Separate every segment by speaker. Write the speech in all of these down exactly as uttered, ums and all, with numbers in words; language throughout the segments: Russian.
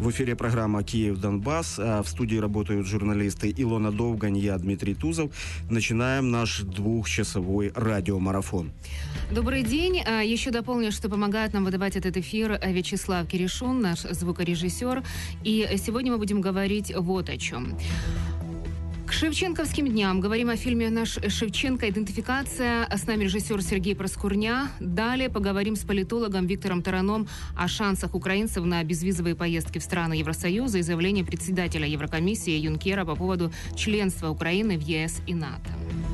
Speaker 1: эфире программа «Киев-Донбасс». В студии работают журналисты Илона Довгань, я Дмитрий Тузов. Начинаем наш двухчасовой радиомарафон.
Speaker 2: Добрый день. Еще дополню, что помогает нам выдавать этот эфир Вячеслав Киришун, наш звукорежиссер. И сегодня мы будем говорить вот о чем. К Шевченковским дням говорим о фильме «Наш Шевченко. Идентификация». С нами режиссер Сергей Проскурня. Далее поговорим с политологом Виктором Тараном о шансах украинцев на безвизовые поездки в страны Евросоюза и заявление председателя Еврокомиссии Юнкера по поводу членства Украины в ЕС и НАТО.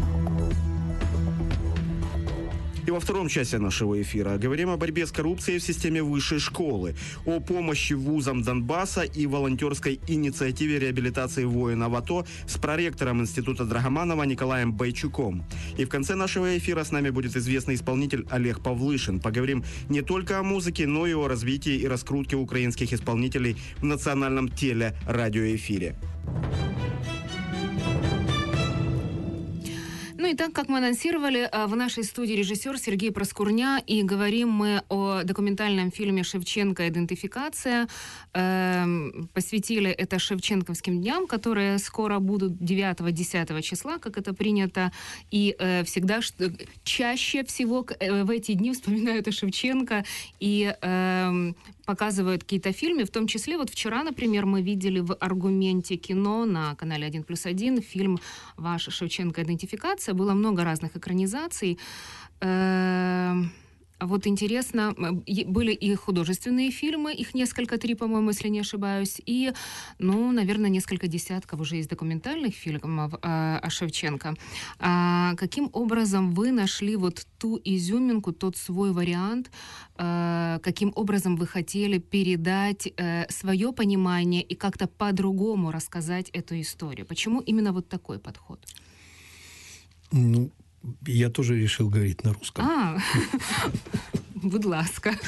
Speaker 1: И во втором часе нашего эфира говорим о борьбе с коррупцией в системе высшей школы, о помощи вузам Донбасса и волонтерской инициативе реабилитации воинов АТО с проректором Института Драгоманова Николаем Бойчуком. И в конце нашего эфира с нами будет известный исполнитель Олег Павлышин. Поговорим не только о музыке, но и о развитии и раскрутке украинских исполнителей в национальном телерадиоэфире.
Speaker 2: Ну и так, как мы анонсировали, в нашей студии режиссер Сергей Проскурня, и говорим мы о документальном фильме «Шевченко. Идентификация». Эм, посвятили это Шевченковским дням, которые скоро будут девятого-десятого числа, как это принято, и э, всегда что, чаще всего э, в эти дни вспоминают о Шевченко и э, показывают какие-то фильмы, в том числе вот вчера, например, мы видели в «Аргументе кино» на канале один плюс один фильм «Ваш Шевченко. Идентификация». Было много разных экранизаций. Вот интересно, были и художественные фильмы, их несколько, три, по-моему, если не ошибаюсь, и, ну, наверное, несколько десятков уже из документальных фильмов о Шевченко. А каким образом вы нашли вот ту изюминку, тот свой вариант, каким образом вы хотели передать свое понимание и как-то по-другому рассказать эту историю? Почему именно вот такой подход?
Speaker 3: Ну, я тоже решил говорить на русском.
Speaker 2: А, будь ласка.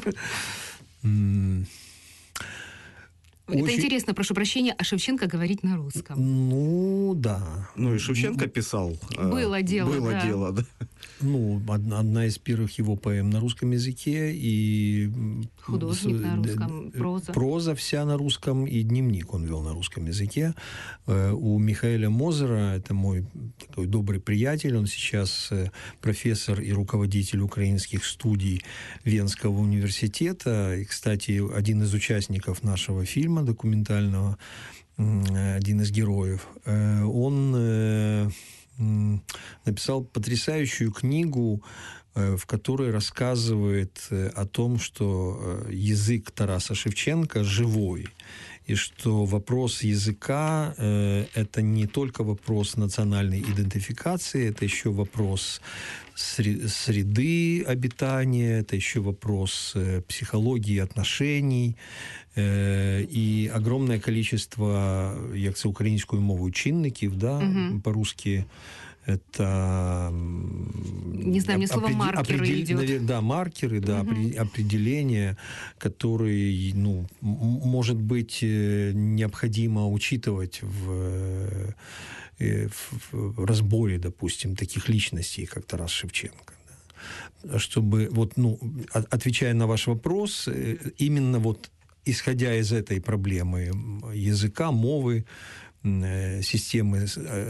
Speaker 2: Это очень интересно, прошу прощения, а Шевченко говорить на русском.
Speaker 3: Ну, да.
Speaker 1: Ну, и Шевченко писал.
Speaker 2: Было дело,
Speaker 1: Было
Speaker 2: да.
Speaker 1: дело, да.
Speaker 3: Ну, одна из первых его поэм на русском языке, и...
Speaker 2: Художник на русском, проза.
Speaker 3: Проза вся на русском, и дневник он вел на русском языке. У Михаэля Мозера, это мой такой добрый приятель, он сейчас профессор и руководитель украинских студий Венского университета, и, кстати, один из участников нашего фильма документального, один из героев, он написал потрясающую книгу, в которой рассказывает о том, что язык Тараса Шевченко живой, и что вопрос языка э, – это не только вопрос национальной идентификации, это еще вопрос среды обитания, это еще вопрос э, психологии отношений, э, и огромное количество, як це українською мовою, чинників, да, mm-hmm. по-русски это...
Speaker 2: Не знаю, мне слово определ... маркеры определ... идет.
Speaker 3: Да, маркеры, да, угу. определения, которые, ну, может быть, необходимо учитывать в, в разборе, допустим, таких личностей, как Тарас Шевченко. Да. Чтобы, вот, ну, отвечая на ваш вопрос, именно вот исходя из этой проблемы языка, мовы, системы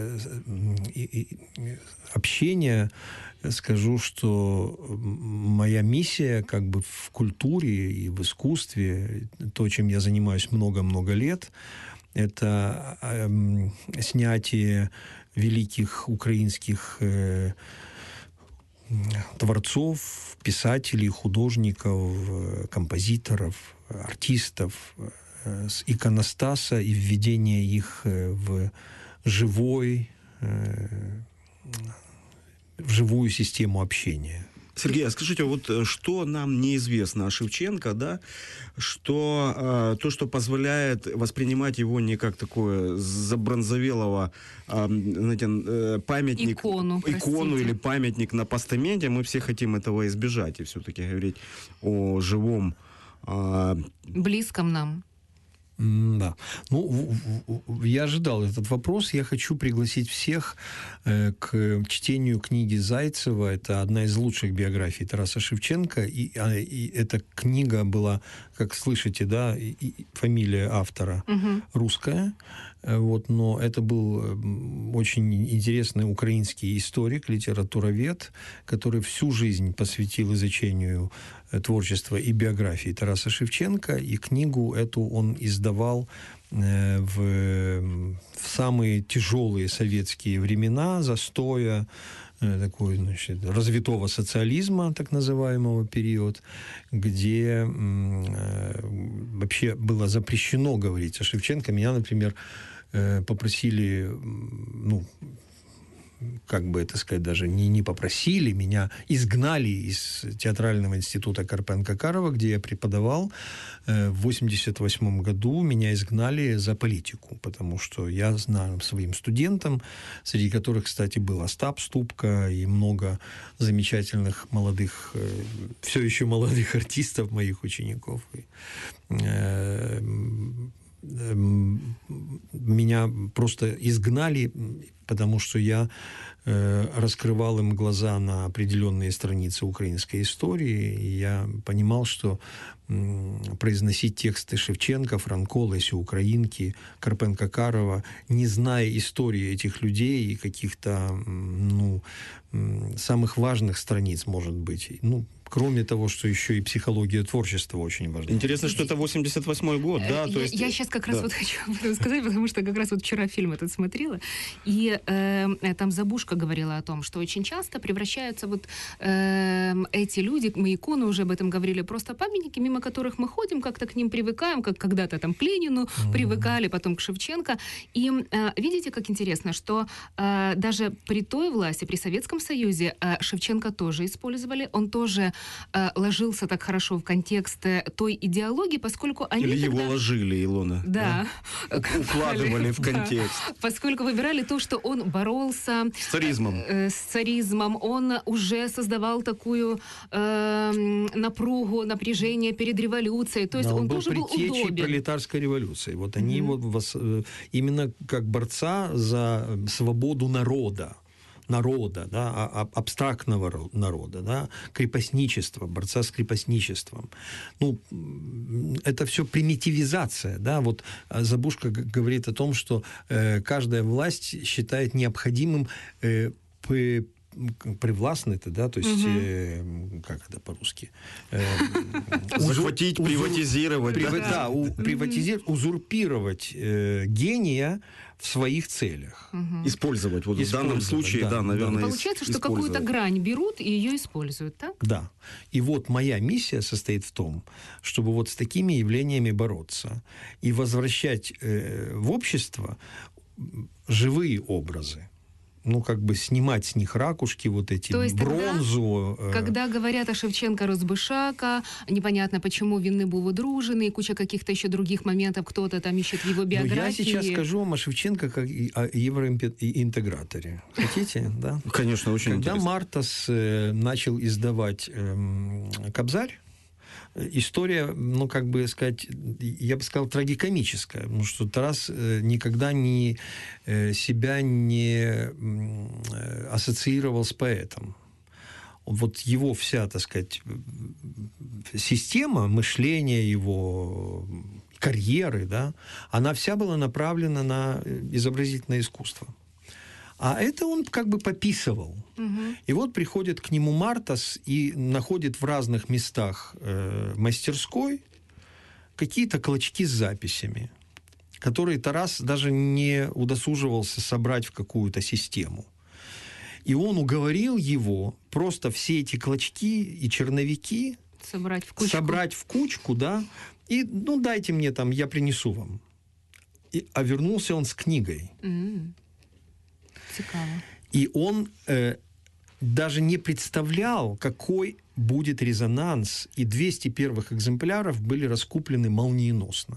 Speaker 3: общения, скажу, что моя миссия как бы в культуре и в искусстве, то, чем я занимаюсь много-много лет, это снятие великих украинских творцов, писателей, художников, композиторов, артистов, с иконостаса и введение их в живой, в живую систему общения.
Speaker 1: Сергей, а скажите, вот что нам неизвестно о Шевченко, да, что то, что позволяет воспринимать его не как такое забронзовелого, знаете, памятник,
Speaker 2: икону,
Speaker 1: икону или памятник на постаменте, мы все хотим этого избежать и все-таки говорить о живом,
Speaker 2: близком нам.
Speaker 3: Да. Ну, в, в, я ожидал этот вопрос. Я хочу пригласить всех э, к чтению книги Зайцева. Это одна из лучших биографий Тараса Шевченко. И, а, и эта книга была, как слышите, да, и, и фамилия автора угу. русская. Вот, но это был очень интересный украинский историк, литературовед, который всю жизнь посвятил изучению творчества и биографии Тараса Шевченко, и книгу эту он издавал в, в самые тяжелые советские времена, застоя, такой, значит, развитого социализма, так называемого, период, где э, вообще было запрещено говорить о Шевченко. Меня, например, э, попросили, ну, как бы это сказать, даже не, не попросили, меня изгнали из театрального института Карпенко-Карова, где я преподавал. В восемьдесят восьмом году меня изгнали за политику, потому что я знаю своим студентам, среди которых, кстати, был Остап Ступка и много замечательных молодых, все еще молодых артистов, моих учеников. Меня просто изгнали, потому что я э, раскрывал им глаза на определенные страницы украинской истории, и я понимал, что э, произносить тексты Шевченко, Франко, Леси Украинки, Карпенко-Карова, не зная истории этих людей и каких-то ну, самых важных страниц, может быть, ну, кроме того, что еще и психология творчества очень важна.
Speaker 1: Интересно, что это восемьдесят восьмой год, да?
Speaker 2: Я,
Speaker 1: то есть...
Speaker 2: я сейчас как раз
Speaker 1: да.
Speaker 2: вот хочу об этом сказать, потому что как раз вот вчера фильм этот смотрела, и э, там Забушка говорила о том, что очень часто превращаются вот э, эти люди, мы иконы уже об этом говорили, просто памятники, мимо которых мы ходим, как-то к ним привыкаем, как когда-то там к Ленину mm-hmm. привыкали, потом к Шевченко. И э, видите, как интересно, что э, даже при той власти, при Советском Союзе, э, Шевченко тоже использовали, он тоже ложился так хорошо в контекст той идеологии, поскольку они
Speaker 1: Или
Speaker 2: тогда...
Speaker 1: его ложили, Илона.
Speaker 2: Да.
Speaker 1: да? Укладывали в контекст.
Speaker 2: Да. Поскольку выбирали то, что он боролся...
Speaker 1: С царизмом.
Speaker 2: Э, с царизмом. Он уже создавал такую э, напругу, напряжение перед революцией. То есть
Speaker 3: да, он,
Speaker 2: он
Speaker 3: был
Speaker 2: тоже был
Speaker 3: предтечей
Speaker 2: удобен.
Speaker 3: пролетарской революции. Вот они
Speaker 2: Mm-hmm.
Speaker 3: вот именно как борца за свободу народа. народа, да, абстрактного народа, да, крепостничества, борца с крепостничеством. Ну, это все примитивизация, да, вот Забушка говорит о том, что э, каждая власть считает необходимым э, п- привластный-то, да, то есть, угу. э, как это по-русски? Э,
Speaker 1: Захватить, узур, приватизировать.
Speaker 3: Прив, да, да у, приватизировать, узурпировать э, гения в своих целях.
Speaker 1: Угу. Использовать. Вот в данном случае, да, да наверное,
Speaker 2: да. Получается, что какую-то грань берут и ее используют, так?
Speaker 3: Да. И вот моя миссия состоит в том, чтобы вот с такими явлениями бороться и возвращать э, в общество живые образы. Ну, как бы снимать с них ракушки, вот эти,
Speaker 2: то есть
Speaker 3: бронзу.
Speaker 2: Тогда, э... когда говорят о Шевченко Розбишака, непонятно, почему винны был удружены, и куча каких-то еще других моментов, кто-то там ищет в его биографии.
Speaker 3: Но я сейчас скажу вам о Шевченко как о евроинтеграторе. Хотите, да?
Speaker 1: Конечно, очень
Speaker 3: Когда
Speaker 1: интересно.
Speaker 3: Мартас э, начал издавать э, «Кобзарь», история, ну, как бы сказать, я бы сказал, трагикомическая, потому что Тарас никогда не, себя не ассоциировал с поэтом. Вот его вся, так сказать, система мышления, его карьеры, да, она вся была направлена на изобразительное искусство. А это он как бы пописывал. Угу. И вот приходит к нему Мартас и находит в разных местах э, мастерской какие-то клочки с записями, которые Тарас даже не удосуживался собрать в какую-то систему. И он уговорил его просто все эти клочки и черновики
Speaker 2: собрать в кучку,
Speaker 3: собрать в кучку, да, и, ну, дайте мне там, я принесу вам. И, а вернулся он с книгой.
Speaker 2: Mm. Цикаво.
Speaker 3: И он э, даже не представлял, какой будет резонанс, и двести первых экземпляров были раскуплены молниеносно.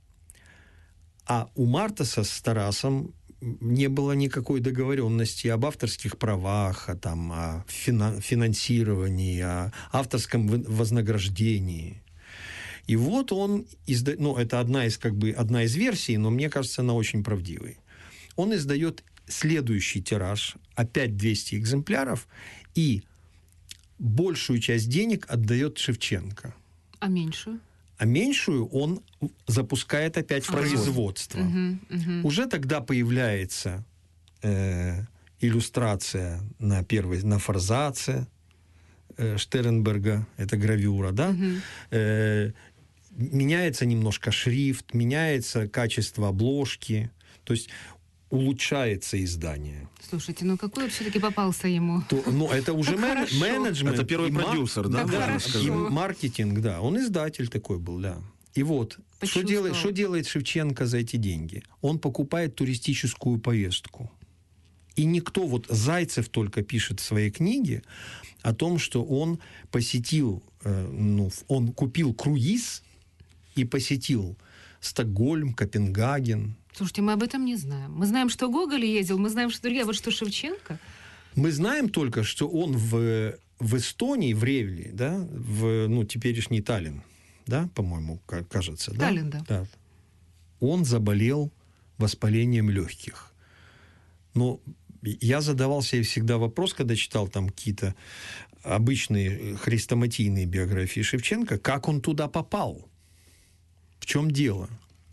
Speaker 3: А у Мартаса с Тарасом не было никакой договоренности об авторских правах, о, там, о финансировании, о авторском вознаграждении. И вот он, изда... ну, это одна из, как бы, одна из версий, но мне кажется, она очень правдивой. Он издает следующий тираж, опять двести экземпляров, и большую часть денег отдает Шевченко.
Speaker 2: А меньшую?
Speaker 3: А меньшую он запускает опять в производство.
Speaker 2: Угу, угу.
Speaker 3: Уже тогда появляется э, иллюстрация на первой, на форзаце э, Штернберга, это гравюра, да?
Speaker 2: Угу.
Speaker 3: Э, меняется немножко шрифт, меняется качество обложки, то есть улучшается издание.
Speaker 2: Слушайте, ну какой он все-таки попался ему?
Speaker 3: То, ну, это уже мен, менеджмент.
Speaker 1: Это первый
Speaker 3: и мар-
Speaker 1: продюсер, да?
Speaker 2: Да,
Speaker 1: можно
Speaker 2: хорошо.
Speaker 1: сказать?
Speaker 3: И маркетинг, да. Он издатель такой был, да. И вот, что
Speaker 2: Почувствовал.
Speaker 3: делает, что делает Шевченко за эти деньги? Он покупает туристическую поездку. И никто, вот Зайцев только пишет в своей книге о том, что он посетил, э, ну, он купил круиз и посетил Стокгольм, Копенгаген.
Speaker 2: Слушайте, мы об этом не знаем. Мы знаем, что Гоголь ездил, мы знаем, что другие, а вот что Шевченко?
Speaker 3: Мы знаем только, что он в, в Эстонии, в Ревле, да, в, ну, теперешний Таллин, да, по-моему, кажется.
Speaker 2: Таллин, да.
Speaker 3: да. Он заболел воспалением легких. Но я задавал себе всегда вопрос, когда читал там какие-то обычные хрестоматийные биографии Шевченко, как он туда попал? В чем дело?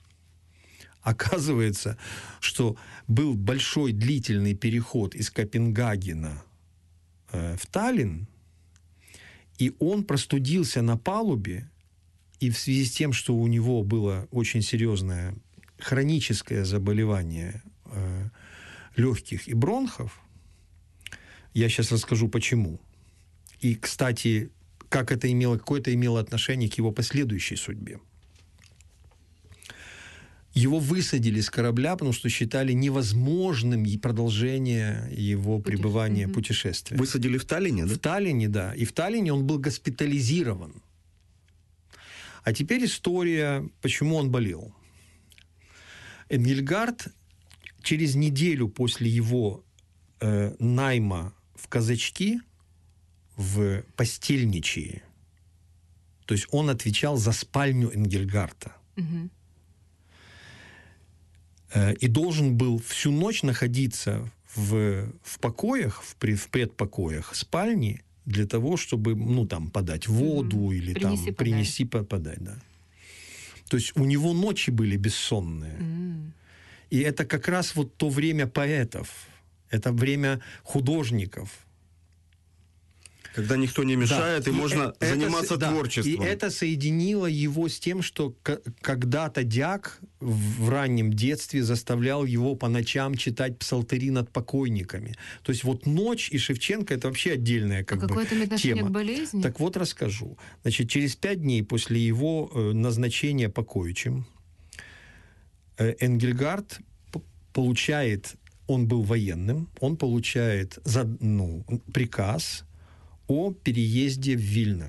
Speaker 3: Оказывается, что был большой длительный переход из Копенгагена э, в Таллин, и он простудился на палубе, и в связи с тем, что у него было очень серьезное хроническое заболевание э, легких и бронхов, я сейчас расскажу почему. И, кстати, как это имело, какое-то имело отношение к его последующей судьбе. Его высадили с корабля, потому что считали невозможным и продолжение его
Speaker 2: Путеше...
Speaker 3: пребывания,
Speaker 2: угу.
Speaker 3: путешествия.
Speaker 1: Высадили в Таллине, да?
Speaker 3: В Таллине, да. И в Таллине он был госпитализирован. А теперь история, почему он болел. Энгельгард через неделю после его э, найма в казачки, в постельничьи, то есть он отвечал за спальню Энгельгарта,
Speaker 2: Угу.
Speaker 3: и должен был всю ночь находиться в, в покоях, в, пред, в предпокоях спальни для того, чтобы, ну, там, подать воду mm-hmm. или
Speaker 2: принеси,
Speaker 3: там
Speaker 2: подай.
Speaker 3: принести, подать, да. То есть у него ночи были бессонные.
Speaker 2: Mm.
Speaker 3: И это как раз вот то время поэтов, это время художников.
Speaker 1: Когда никто не мешает,
Speaker 3: Да.
Speaker 1: и, и можно
Speaker 3: это,
Speaker 1: заниматься
Speaker 3: да.
Speaker 1: творчеством.
Speaker 3: И это соединило его с тем, что к- когда-то дьяк в раннем детстве заставлял его по ночам читать псалтыри над покойниками. То есть вот ночь и Шевченко — это вообще отдельная как
Speaker 2: а
Speaker 3: бы
Speaker 2: какое это имеет отношение
Speaker 3: тема.
Speaker 2: к болезни?
Speaker 3: Так вот расскажу. Значит, через пять дней после его э, назначения покоичем э, Энгельгард п- получает, он был военным, он получает за, ну, приказ о переезде в Вильно.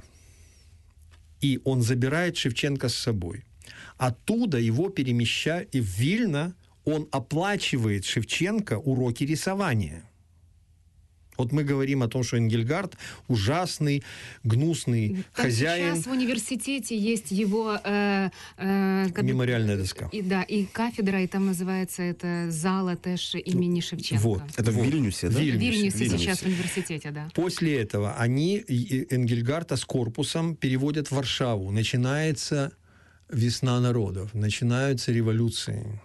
Speaker 3: И он забирает Шевченко с собой. Оттуда его перемещают, и в Вильно он оплачивает Шевченко уроки рисования. Вот мы говорим о том, что Энгельгард ужасный, гнусный
Speaker 2: Так
Speaker 3: хозяин.
Speaker 2: сейчас в университете есть его... Э, э, как-
Speaker 3: Мемориальная доска.
Speaker 2: И, да, и кафедра, и там называется это зала теж имени Шевченко.
Speaker 3: Вот.
Speaker 1: Это в
Speaker 3: Вот.
Speaker 1: Вильнюсе, да?
Speaker 2: В
Speaker 3: Вильнюсе.
Speaker 2: Вильнюсе
Speaker 1: Вильнюсе.
Speaker 2: сейчас в университете, да.
Speaker 3: После этого они и- Энгельгарта с корпусом переводят в Варшаву. Начинается весна народов, начинаются революции,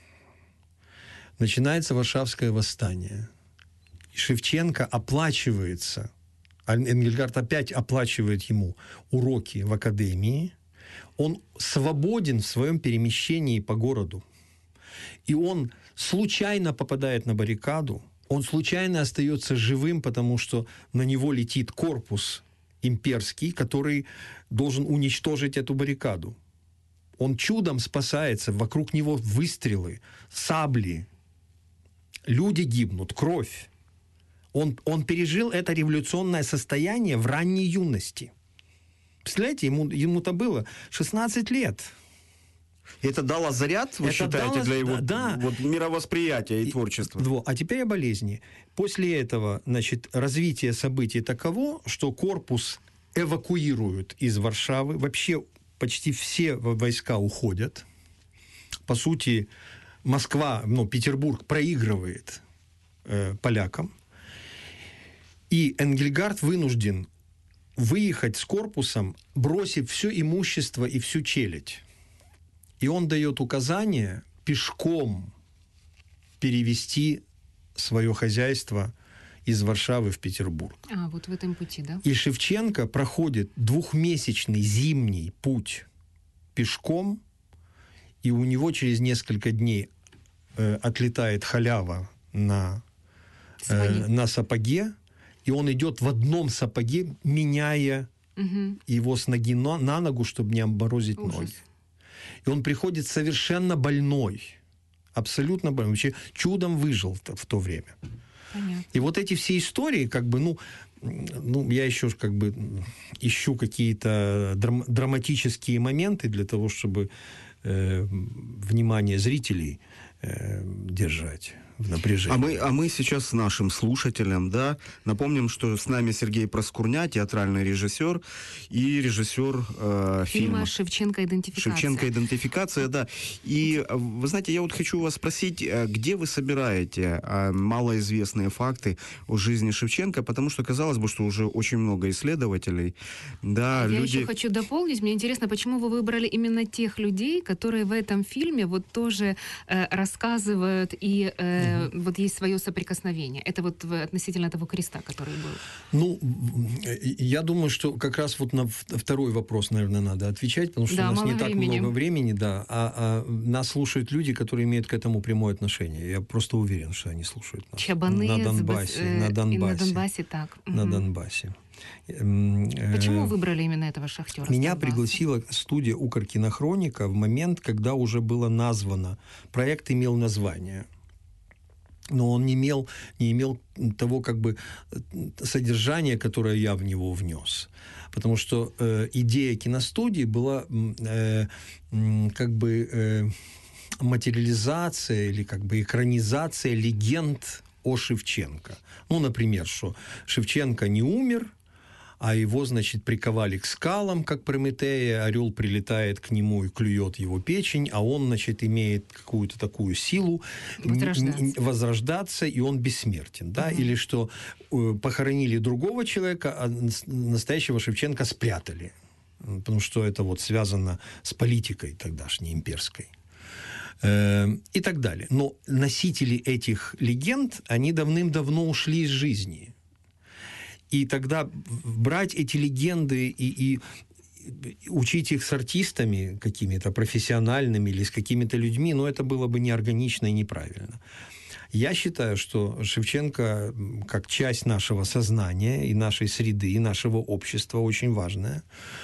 Speaker 3: начинается Варшавское восстание. И Шевченко оплачивается, а Энгельгард опять оплачивает ему уроки в академии. Он свободен в своем перемещении по городу. И он случайно попадает на баррикаду, он случайно остается живым, потому что на него летит корпус имперский, который должен уничтожить эту баррикаду. Он чудом спасается, вокруг него выстрелы, сабли, люди гибнут, кровь. Он, он пережил это революционное состояние в ранней юности. Представляете, ему, ему-то было шестнадцать лет.
Speaker 1: Это дало заряд, вы
Speaker 3: Это
Speaker 1: считаете,
Speaker 3: дало-
Speaker 1: для его
Speaker 3: да.
Speaker 1: вот, мировосприятия и, творчества?
Speaker 3: Во. А теперь о болезни. После этого, значит, развитие событий таково, что корпус эвакуируют из Варшавы. Вообще почти все войска уходят. По сути, Москва, ну, Петербург проигрывает э, полякам. И Энгельгард вынужден выехать с корпусом, бросив все имущество и всю челядь. И он дает указание пешком перевести свое хозяйство из Варшавы в Петербург.
Speaker 2: А, вот в этом пути, да?
Speaker 3: И Шевченко проходит двухмесячный зимний путь пешком, и у него через несколько дней э, отлетает халява на, э, на сапоге, и он идет в одном сапоге, меняя угу. его с ноги на, на ногу, чтобы не обморозить Ужас. ноги. И он приходит совершенно больной, абсолютно больной, вообще чудом выжил в то время.
Speaker 2: Понятно.
Speaker 3: И вот эти все истории, как бы, ну, ну я еще как бы ищу какие-то драм- драматические моменты для того, чтобы э, внимание зрителей э, держать в напряжении.
Speaker 1: А мы, а мы сейчас нашим слушателям, да, напомним, что с нами Сергей Проскурня, театральный режиссер и режиссер э, фильма,
Speaker 2: фильма «Шевченко. Идентификация».
Speaker 1: «Шевченко. Идентификация», да. И, вы знаете, я вот хочу вас спросить, где вы собираете малоизвестные факты о жизни Шевченко, потому что казалось бы, что уже очень много исследователей, да,
Speaker 2: я
Speaker 1: люди...
Speaker 2: еще хочу дополнить, мне интересно, почему вы выбрали именно тех людей, которые в этом фильме вот тоже э, рассказывают и э, вот есть свое соприкосновение. Это вот относительно того креста, который был.
Speaker 3: Ну, я думаю, что как раз вот на второй вопрос, наверное, надо отвечать, потому что
Speaker 2: да,
Speaker 3: у нас не
Speaker 2: времени.
Speaker 3: так много времени, да, а, а нас слушают люди, которые имеют к этому прямое отношение. Я просто уверен, что они слушают нас.
Speaker 2: Чабаны,
Speaker 3: на Донбассе,
Speaker 2: э,
Speaker 3: на Донбассе.
Speaker 2: И на Донбассе, так.
Speaker 3: На
Speaker 2: угу.
Speaker 3: Донбассе.
Speaker 2: Почему выбрали именно этого шахтера?
Speaker 3: Меня пригласила студия «Укркинохроника» в момент, когда уже было названо. Проект имел название. Но он не имел, не имел того как бы содержания, которое я в него внес. Потому что э, идея киностудии была э, э, как бы э, материализация или как бы экранизация легенд о Шевченко. Ну, например, что Шевченко не умер, а его, значит, приковали к скалам, как Прометея, орел прилетает к нему и клюет его печень, а он, значит, имеет какую-то такую силу возрождаться, возрождаться и он бессмертен, да, угу. Или что э, похоронили другого человека, а настоящего Шевченко спрятали, потому что это вот связано с политикой тогдашней имперской. Э, и так далее. Но носители этих легенд, они давным-давно ушли из жизни. И тогда брать эти легенды и, и учить их с артистами какими-то профессиональными или с какими-то людьми, ну, это было бы неорганично и неправильно. Я считаю, что Шевченко, как часть нашего сознания и нашей среды, и нашего общества, очень важная,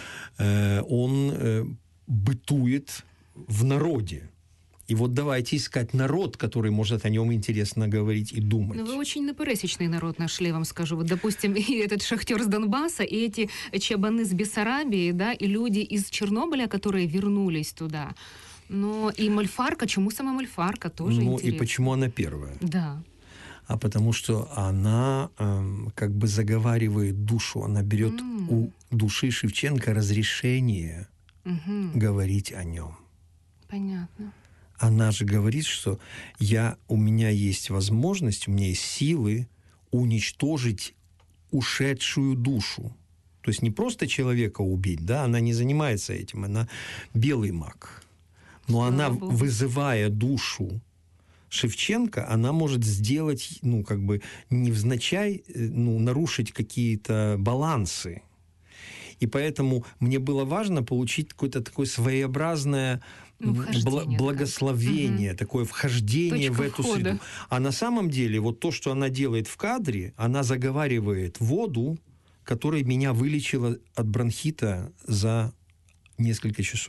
Speaker 3: он бытует в народе. И вот давайте искать народ, который может о нем интересно говорить и думать.
Speaker 2: Ну, вы очень напересечный народ нашли, я вам скажу. Вот, допустим, и этот шахтер с Донбасса, и эти чабаны с Бессарабии, да, и люди из Чернобыля, которые вернулись туда. Но и Мольфарка, чему сама Мольфарка, тоже
Speaker 3: ну,
Speaker 2: интересно.
Speaker 3: Ну, и почему она первая?
Speaker 2: Да.
Speaker 3: А потому что она эм, как бы заговаривает душу, она берет mm. у души Шевченко разрешение mm-hmm. говорить о нем.
Speaker 2: Понятно.
Speaker 3: Она же говорит, что я, у меня есть возможность, у меня есть силы уничтожить ушедшую душу. То есть не просто человека убить, да, она не занимается этим, она белый маг. Но Слава она, Богу. Вызывая душу Шевченко, она может сделать, ну, как бы невзначай, ну, нарушить какие-то балансы. И поэтому мне было важно получить какое-то такое своеобразное
Speaker 2: ну,
Speaker 3: бл- благословение, угу. такое вхождение Точка в эту входа. Среду. А на самом деле вот то, что она делает в кадре, она заговаривает воду, которая меня вылечила от бронхита за несколько часов.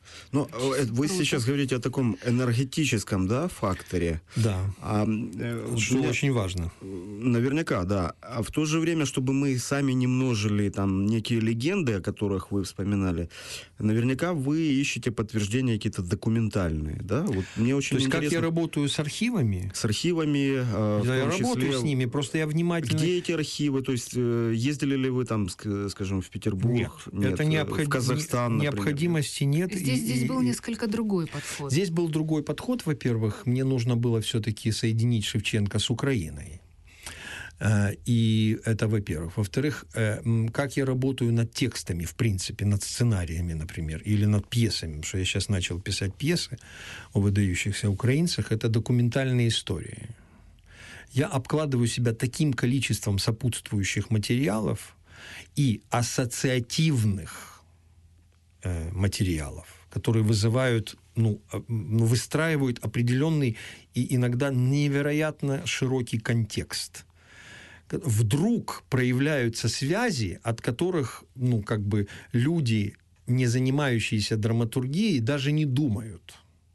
Speaker 1: Но э, вы
Speaker 2: Круто.
Speaker 1: сейчас говорите о таком энергетическом, да, факторе.
Speaker 3: Да,
Speaker 1: А, э,
Speaker 3: что
Speaker 1: меня-
Speaker 3: очень важно.
Speaker 1: Наверняка, да. А в то же время, чтобы мы сами не множили там некие легенды, о которых вы вспоминали, наверняка вы ищете подтверждения какие-то документальные, да? Вот мне очень
Speaker 3: То есть, как
Speaker 1: интересно.
Speaker 3: я работаю с архивами,
Speaker 1: С архивами, э, в
Speaker 3: я
Speaker 1: том
Speaker 3: работаю
Speaker 1: числе...
Speaker 3: с ними, просто я внимательно...
Speaker 1: Где эти архивы? То есть э, ездили ли вы там, ск- скажем, в Петербург?
Speaker 3: Нет, это
Speaker 1: э,
Speaker 3: необход-
Speaker 1: в Казахстан,
Speaker 3: не-
Speaker 1: например?
Speaker 3: необходимости нет.
Speaker 2: Здесь,
Speaker 3: и-
Speaker 2: здесь был
Speaker 3: и-
Speaker 2: несколько другой подход.
Speaker 3: Здесь был другой подход, во-первых. Мне нужно было все-таки соединить Шевченко с Украиной. Э, И это, во-первых. Во-вторых, э, м, как я работаю над текстами, в принципе, над сценариями, например, или над пьесами, потому что я сейчас начал писать пьесы о выдающихся украинцах, это документальные истории. Я обкладываю себя таким количеством сопутствующих материалов и ассоциативных э, материалов, которые вызывают, ну, э, ну, выстраивают определенный и иногда невероятно широкий контекст. Вдруг проявляются связи, от которых, ну, как бы люди, не занимающиеся драматургией, даже не думают.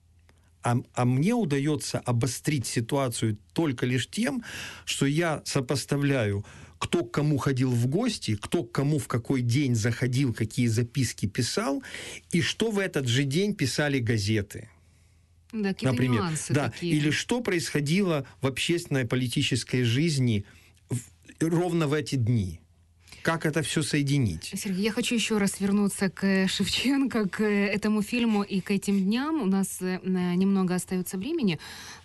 Speaker 3: А, а мне удается обострить ситуацию только лишь тем, что я сопоставляю, кто к кому ходил в гости, кто к кому в какой день заходил, какие записки писал, и что в этот же день писали газеты.
Speaker 2: Да, какие-то
Speaker 3: Например,
Speaker 2: нюансы
Speaker 3: да,
Speaker 2: такие.
Speaker 3: или что происходило в общественной политической жизни в- ровно в эти дни. Как это все соединить?
Speaker 2: Сергей, я хочу еще раз вернуться к Шевченко, к этому фильму и к этим дням. У нас э, немного остается времени.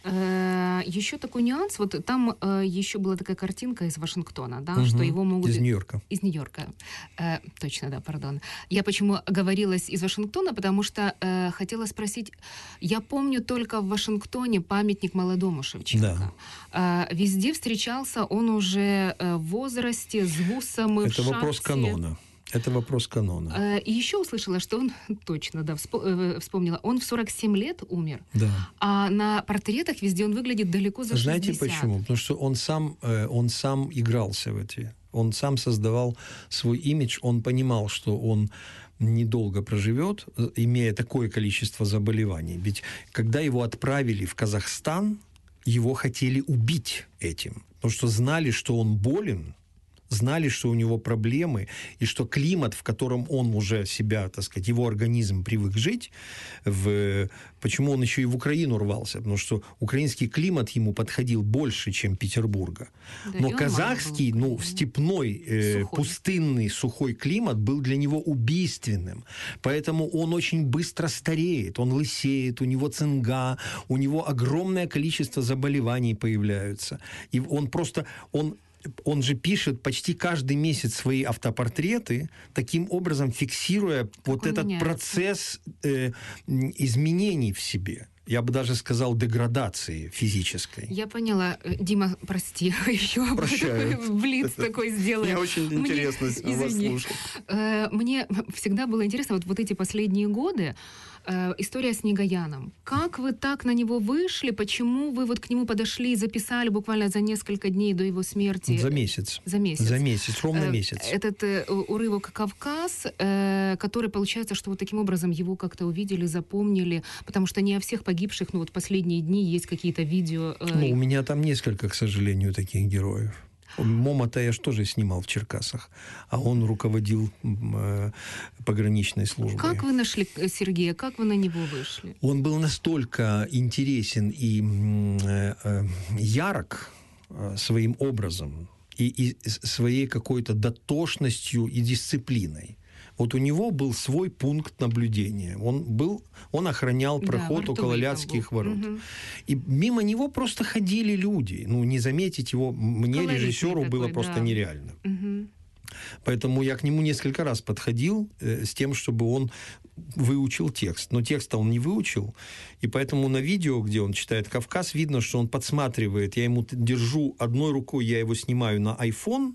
Speaker 2: Э, Еще такой нюанс. Вот там э, еще была такая картинка из Вашингтона, да,
Speaker 3: Мгм.
Speaker 2: что его могут...
Speaker 3: Из Нью-Йорка.
Speaker 2: Из Нью-Йорка. Э, точно, да, пардон. Я почему говорилась из Вашингтона, потому что э, хотела спросить, я помню только в Вашингтоне памятник молодому Шевченко. Э, везде встречался он уже э, в возрасте, с вусом и в
Speaker 3: Это вопрос
Speaker 2: шапке.
Speaker 3: канона. Это вопрос канона.
Speaker 2: Э, И еще услышала, что он, точно, да, вспо- э, вспомнила, он в сорок семь лет умер,
Speaker 3: Да.
Speaker 2: а на портретах везде он выглядит далеко за
Speaker 3: Знаете
Speaker 2: шестьдесят.
Speaker 3: почему? Потому что он сам, э, он сам игрался в эти. Он сам создавал свой имидж. Он понимал, что он недолго проживет, э, имея такое количество заболеваний. Ведь когда его отправили в Казахстан, его хотели убить этим. Потому что знали, что он болен, знали, что у него проблемы, и что климат, в котором он уже себя, так сказать, его организм привык жить, в... почему он еще и в Украину рвался? Потому что украинский климат ему подходил больше, чем Петербурга.
Speaker 2: Да, и
Speaker 3: Но
Speaker 2: он
Speaker 3: казахский,
Speaker 2: мало был.
Speaker 3: ну, степной, э,
Speaker 2: Сухой.
Speaker 3: пустынный, сухой климат был для него убийственным. Поэтому он очень быстро стареет, он лысеет, у него цинга, у него огромное количество заболеваний появляются. И он просто... Он Он же пишет почти каждый месяц свои автопортреты, таким образом фиксируя вот
Speaker 2: он
Speaker 3: этот
Speaker 2: меняется.
Speaker 3: процесс э, м, изменений в себе. Я бы даже сказал, деградации физической.
Speaker 2: Я поняла. Э, Дима, прости, еще
Speaker 1: Прощаю.
Speaker 2: блиц такой сделаем.
Speaker 1: Мне очень
Speaker 2: Мне-
Speaker 1: интересно вас
Speaker 2: извини.
Speaker 1: слушать.
Speaker 2: Э, Мне всегда было интересно, вот, вот эти последние годы, э, история с Негояном. Как вы так на него вышли? Почему вы вот к нему подошли и записали буквально за несколько дней до его смерти?
Speaker 3: За месяц.
Speaker 2: За месяц.
Speaker 3: За месяц, ровно
Speaker 2: Э,
Speaker 3: месяц.
Speaker 2: Этот э, урывок «Кавказ», э, который, получается, что вот таким образом его как-то увидели, запомнили, потому что не о всех погибших, ну вот последние дни есть какие-то видео. э,
Speaker 3: Ну, у меня там несколько, к сожалению, таких героев. Мома-то я ж тоже снимал в Черкасах, а он руководил м, э, пограничной службой.
Speaker 2: Как вы нашли э, Сергея? Как вы на него вышли?
Speaker 3: Он был настолько интересен и м, э, э, ярок э, своим образом и, и с- своей какой-то дотошностью и дисциплиной. Вот у него был свой пункт наблюдения. Он был, он охранял
Speaker 2: Да,
Speaker 3: проход
Speaker 2: Вартовый
Speaker 3: около
Speaker 2: там
Speaker 3: Ляцких
Speaker 2: был.
Speaker 3: ворот.
Speaker 2: Мгм.
Speaker 3: И мимо него просто ходили люди. Ну, не заметить его мне,
Speaker 2: Колоритный
Speaker 3: режиссеру, было
Speaker 2: такой,
Speaker 3: просто
Speaker 2: да.
Speaker 3: нереально.
Speaker 2: Мгм.
Speaker 3: Поэтому я к нему несколько раз подходил э, с тем, чтобы он выучил текст. Но текста он не выучил. И поэтому на видео, где он читает «Кавказ», видно, что он подсматривает. Я ему т- держу одной рукой, я его снимаю на iPhone,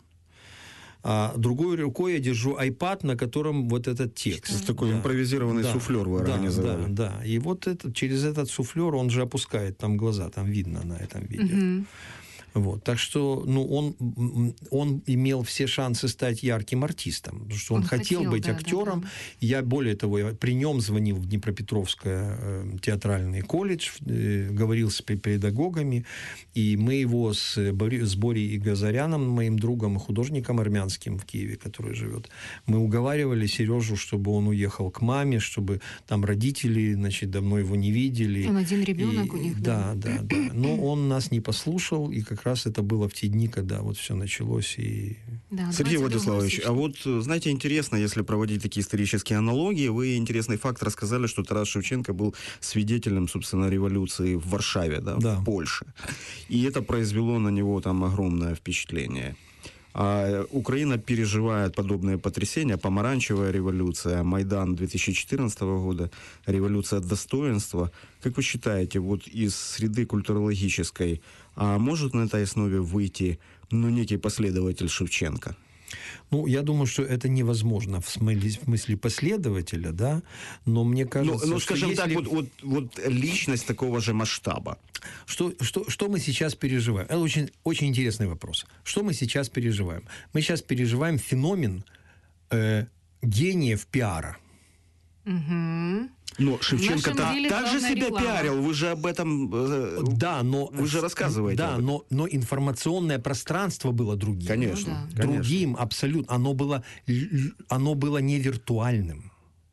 Speaker 3: а другой рукой я держу iPad, на котором вот этот текст.
Speaker 1: Такой
Speaker 3: Да.
Speaker 1: импровизированный
Speaker 3: Да,
Speaker 1: суфлер вы
Speaker 3: да,
Speaker 1: организовали.
Speaker 3: Да, да. И вот это, через этот суфлер он же опускает там глаза, там видно на этом видео.
Speaker 2: Мгм.
Speaker 3: Вот. Так что ну, он, он имел все шансы стать ярким артистом, потому что он, он хотел, хотел быть да, актером. Да, да. Я, более того, я при нем звонил в Днепропетровский э, театральный колледж, э, говорил с педагогами, и мы его с, с Борей Игазаряном, моим другом и художником армянским в Киеве, который живет, мы уговаривали Сережу, чтобы он уехал к маме, чтобы там родители, значит, давно его не видели.
Speaker 2: Он один ребенок
Speaker 3: и,
Speaker 2: у них.
Speaker 3: Да, да, да. Но он нас не послушал, и как раз это было в те дни, когда вот все началось. И...
Speaker 2: Да,
Speaker 1: Сергей Владиславович, а вот, знаете, интересно, если проводить такие исторические аналогии, вы интересный факт рассказали, что Тарас Шевченко был свидетелем, собственно, революции в Варшаве, да,
Speaker 3: да.
Speaker 1: в Польше. И это произвело на него там огромное впечатление. А Украина переживает подобные потрясения. Помаранчевая революция, Майдан две тысячи четырнадцатого года, революция достоинства. Как вы считаете, вот из среды культурологической, а может на этой основе выйти ну, некий последователь Шевченко?
Speaker 3: Ну, я думаю, что это невозможно в смысле, в смысле последователя, да, но мне кажется...
Speaker 1: Ну, ну скажем
Speaker 3: если...
Speaker 1: так, вот, вот, вот личность такого же масштаба.
Speaker 3: Что, что, что мы сейчас переживаем? Это очень, очень интересный вопрос. Что мы сейчас переживаем? Мы сейчас переживаем феномен э, гениев пиара.
Speaker 2: Угу.
Speaker 1: Но Шевченко та, также себя реклама. Пиарил, вы же об этом э,
Speaker 3: да, но,
Speaker 1: вы же рассказываете.
Speaker 3: Да, но, но информационное пространство было другим.
Speaker 1: Конечно,
Speaker 3: ну, да. Другим, конечно. Абсолютно. Оно было, оно было не виртуальным.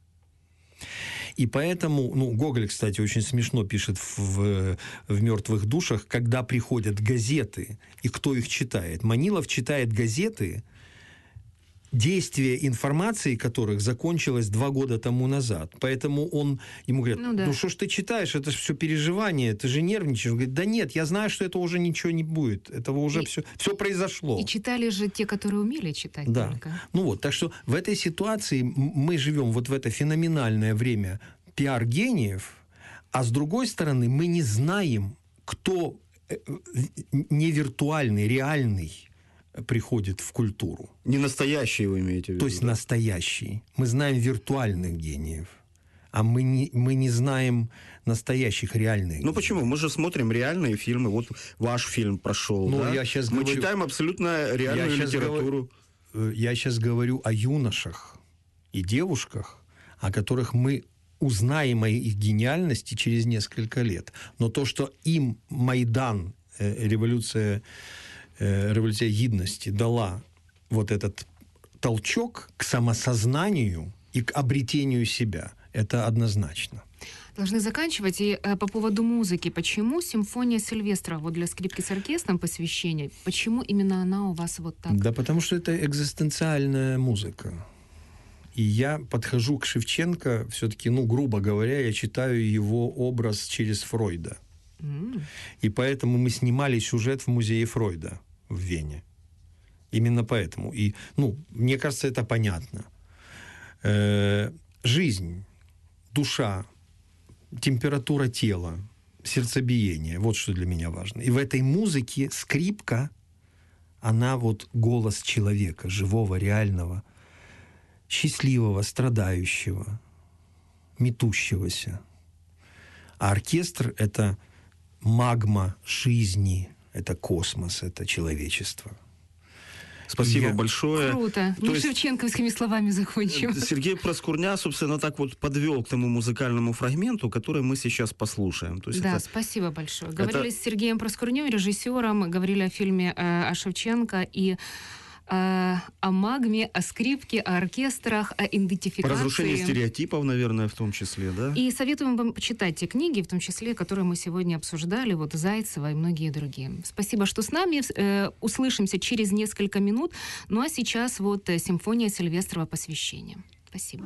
Speaker 3: И поэтому, ну, Гоголь, кстати, очень смешно пишет в, в «Мертвых душах», когда приходят газеты, и кто их читает. Манилов читает газеты, действие информации которых закончилось два года тому назад. Поэтому он, ему говорят, ну, да. ну что ж ты читаешь, это же все переживание, ты же нервничаешь. Он говорит, да нет, я знаю, что это уже ничего не будет, этого уже и, все, все произошло.
Speaker 2: И читали же те, которые умели читать
Speaker 3: да.
Speaker 2: только.
Speaker 3: Ну вот, так что в этой ситуации мы живем вот в это феноменальное время пиар-гениев, а с другой стороны мы не знаем, кто не виртуальный, реальный приходит в культуру.
Speaker 1: Не настоящий вы имеете в виду?
Speaker 3: То есть
Speaker 1: да?
Speaker 3: настоящий. Мы знаем виртуальных гениев, а мы не, мы не знаем настоящих, реальных.
Speaker 1: Ну почему? Мы же смотрим реальные фильмы. Вот ваш фильм прошел.
Speaker 3: Ну,
Speaker 1: да?
Speaker 3: я сейчас
Speaker 1: Мы
Speaker 3: говорю,
Speaker 1: читаем абсолютно реальную
Speaker 3: я
Speaker 1: литературу.
Speaker 3: Говорю, я сейчас говорю о юношах и девушках, о которых мы узнаем о их гениальности через несколько лет. Но то, что им Майдан, э, революция революция гідності дала вот этот толчок к самосознанию и к обретению себя. Это однозначно.
Speaker 2: Должны заканчивать. И э, по поводу музыки. Почему симфония Сильвестра вот для скрипки с оркестром посвящение? Почему именно она у вас вот так?
Speaker 3: Да потому что это экзистенциальная музыка. И я подхожу к Шевченко, все-таки, ну, грубо говоря, я читаю его образ через Фройда. Mm. И поэтому мы снимали сюжет в музее Фройда в Вене. Именно поэтому. И, ну, мне кажется, это понятно. Э-э- жизнь, душа, температура тела, сердцебиение. Вот что для меня важно. И в этой музыке скрипка, она вот голос человека, живого, реального, счастливого, страдающего, метущегося. А оркестр — это магма жизни, это космос, это человечество.
Speaker 1: Спасибо
Speaker 3: Я...
Speaker 1: большое.
Speaker 2: Круто.
Speaker 1: То
Speaker 2: Мы
Speaker 1: есть...
Speaker 2: шевченковскими словами закончим.
Speaker 1: Сергей Проскурня, собственно, так вот подвел к тому музыкальному фрагменту, который мы сейчас послушаем. То есть
Speaker 2: да,
Speaker 1: это...
Speaker 2: спасибо большое. Говорили
Speaker 1: это...
Speaker 2: с Сергеем Проскурней, режиссером, говорили о фильме э, о Шевченко и э, о магме, о скрипке, о оркестрах, о идентификации.
Speaker 1: Разрушение стереотипов, наверное, в том числе, да?
Speaker 2: И советуем вам почитать те книги, в том числе, которые мы сегодня обсуждали, вот Зайцева и многие другие. Спасибо, что с нами. Э, услышимся через несколько минут. Ну а сейчас вот э, симфония Сильвестрова «Посвящение». Спасибо.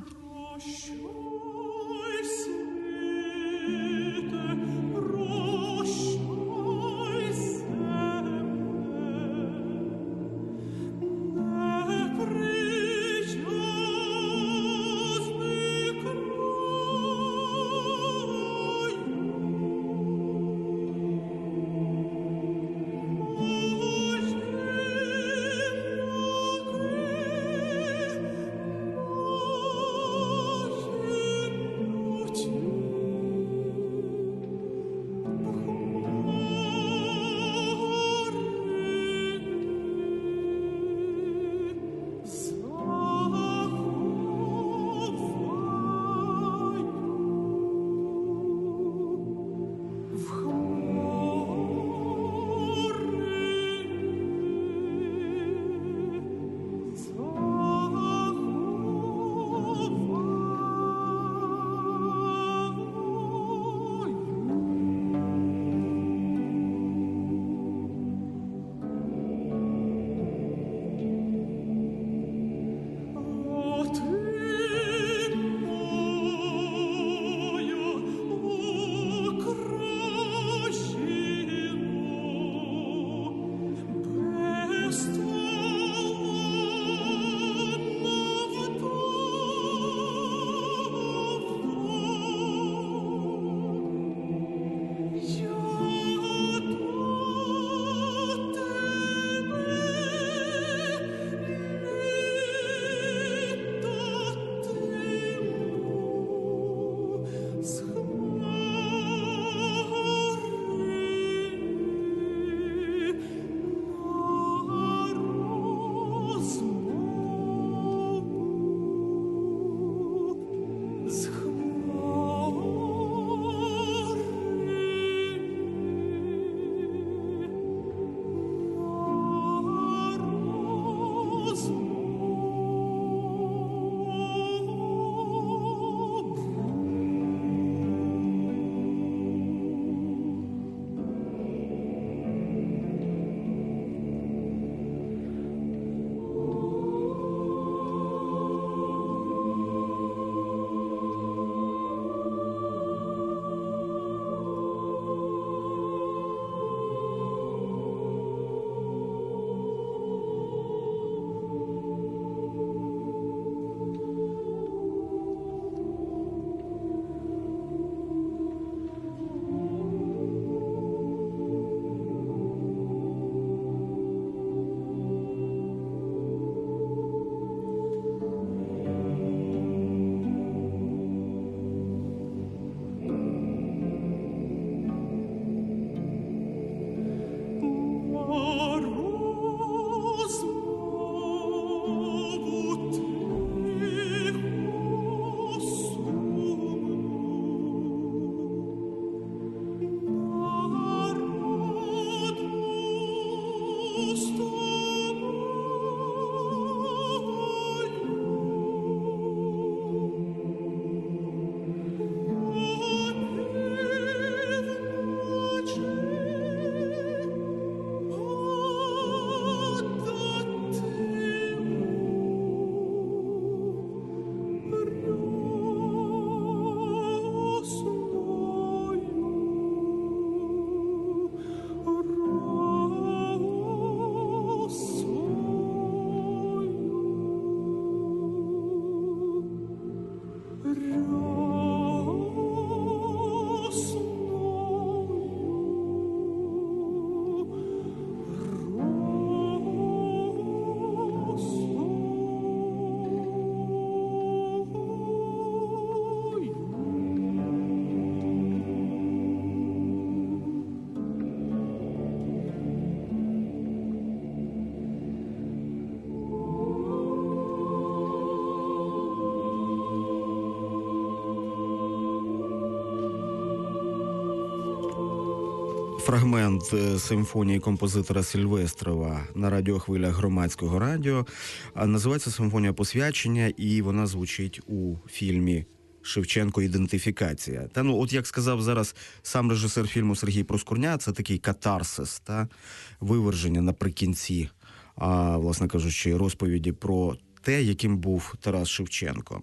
Speaker 1: фрагмент е, симфонії композитора Сильвестрова на радіохвилях Громадського радіо. А, Називається «Симфонія посвячення», і вона звучить у фільмі «Шевченко. Ідентифікація». Та ну, от як сказав зараз сам режисер фільму Сергій Проскурня, це такий катарсис, та виверження наприкінці, а, власне кажучи, розповіді про те, яким був Тарас Шевченко.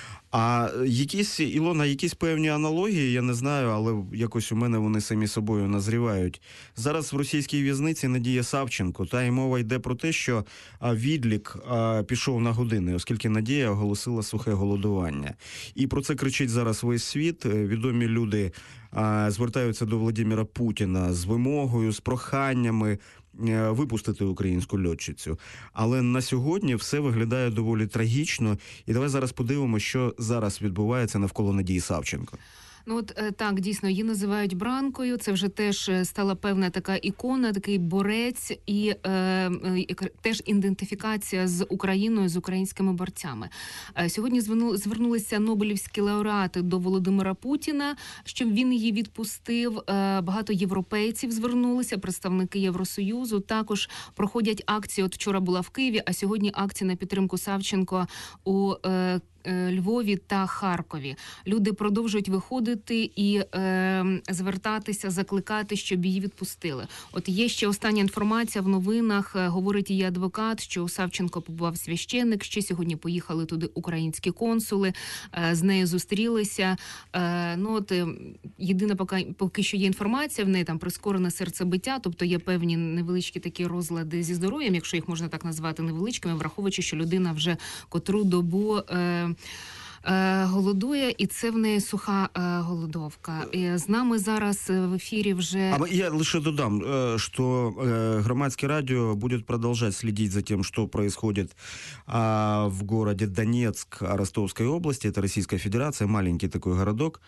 Speaker 1: А якісь, Ілона, якісь певні аналогії, я не знаю, але якось у мене вони самі собою назрівають. Зараз в російській в'язниці Надія Савченко, та й мова йде про те, що відлік пішов на години, оскільки Надія оголосила сухе голодування. І про це кричить зараз весь світ. Відомі люди звертаються до Володимира Путіна з вимогою, з проханнями випустити українську льотчицю. Але на сьогодні все виглядає доволі трагічно. І давай зараз подивимося, що зараз відбувається навколо Надії Савченко.
Speaker 2: Ну от так, дійсно, її називають Бранкою. Це вже теж стала певна така ікона, такий борець і е, е, теж ідентифікація з Україною, з українськими борцями. Е, сьогодні звернулися нобелівські лауреати до Володимира Путіна, щоб він її відпустив. Е, багато європейців звернулися, представники Євросоюзу. Також проходять акції. От вчора була в Києві, а сьогодні акції на підтримку Савченко у е, Львові та Харкові. Люди продовжують виходити і е, звертатися, закликати, щоб її відпустили. От є ще остання інформація в новинах, е, говорить її адвокат, що у Савченко побував священник, ще сьогодні поїхали туди українські консули, е, з нею зустрілися. Е, ну от е, єдина поки, поки що є інформація, в неї там прискорене серцебиття, тобто є певні невеличкі такі розлади зі здоров'ям, якщо їх можна так назвати невеличкими, враховуючи, що людина вже котру добу е, голодує, і це в неї суха е, голодовка. І з нами зараз в ефірі вже...
Speaker 1: А я лише додам, что Громадское радио будет продолжать следить за тем, что происходит в городе Донецк Ростовской области. Это Российская Федерация, маленький такой городок.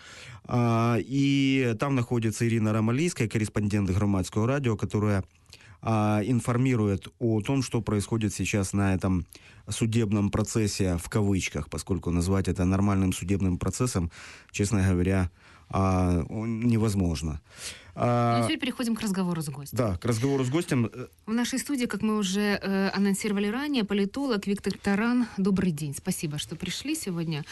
Speaker 1: И там находится Ирина Ромалийская, корреспондент Громадского радио, которая информирует о том, что происходит сейчас на этом судебном процессе, в кавычках, поскольку назвать это нормальным судебным процессом, честно говоря, невозможно.
Speaker 2: А теперь переходим к разговору с гостем.
Speaker 1: Да, к разговору с гостем.
Speaker 2: В нашей студии, как мы уже э, анонсировали ранее, политолог Виктор Таран. Добрый день. Спасибо, что пришли сегодня.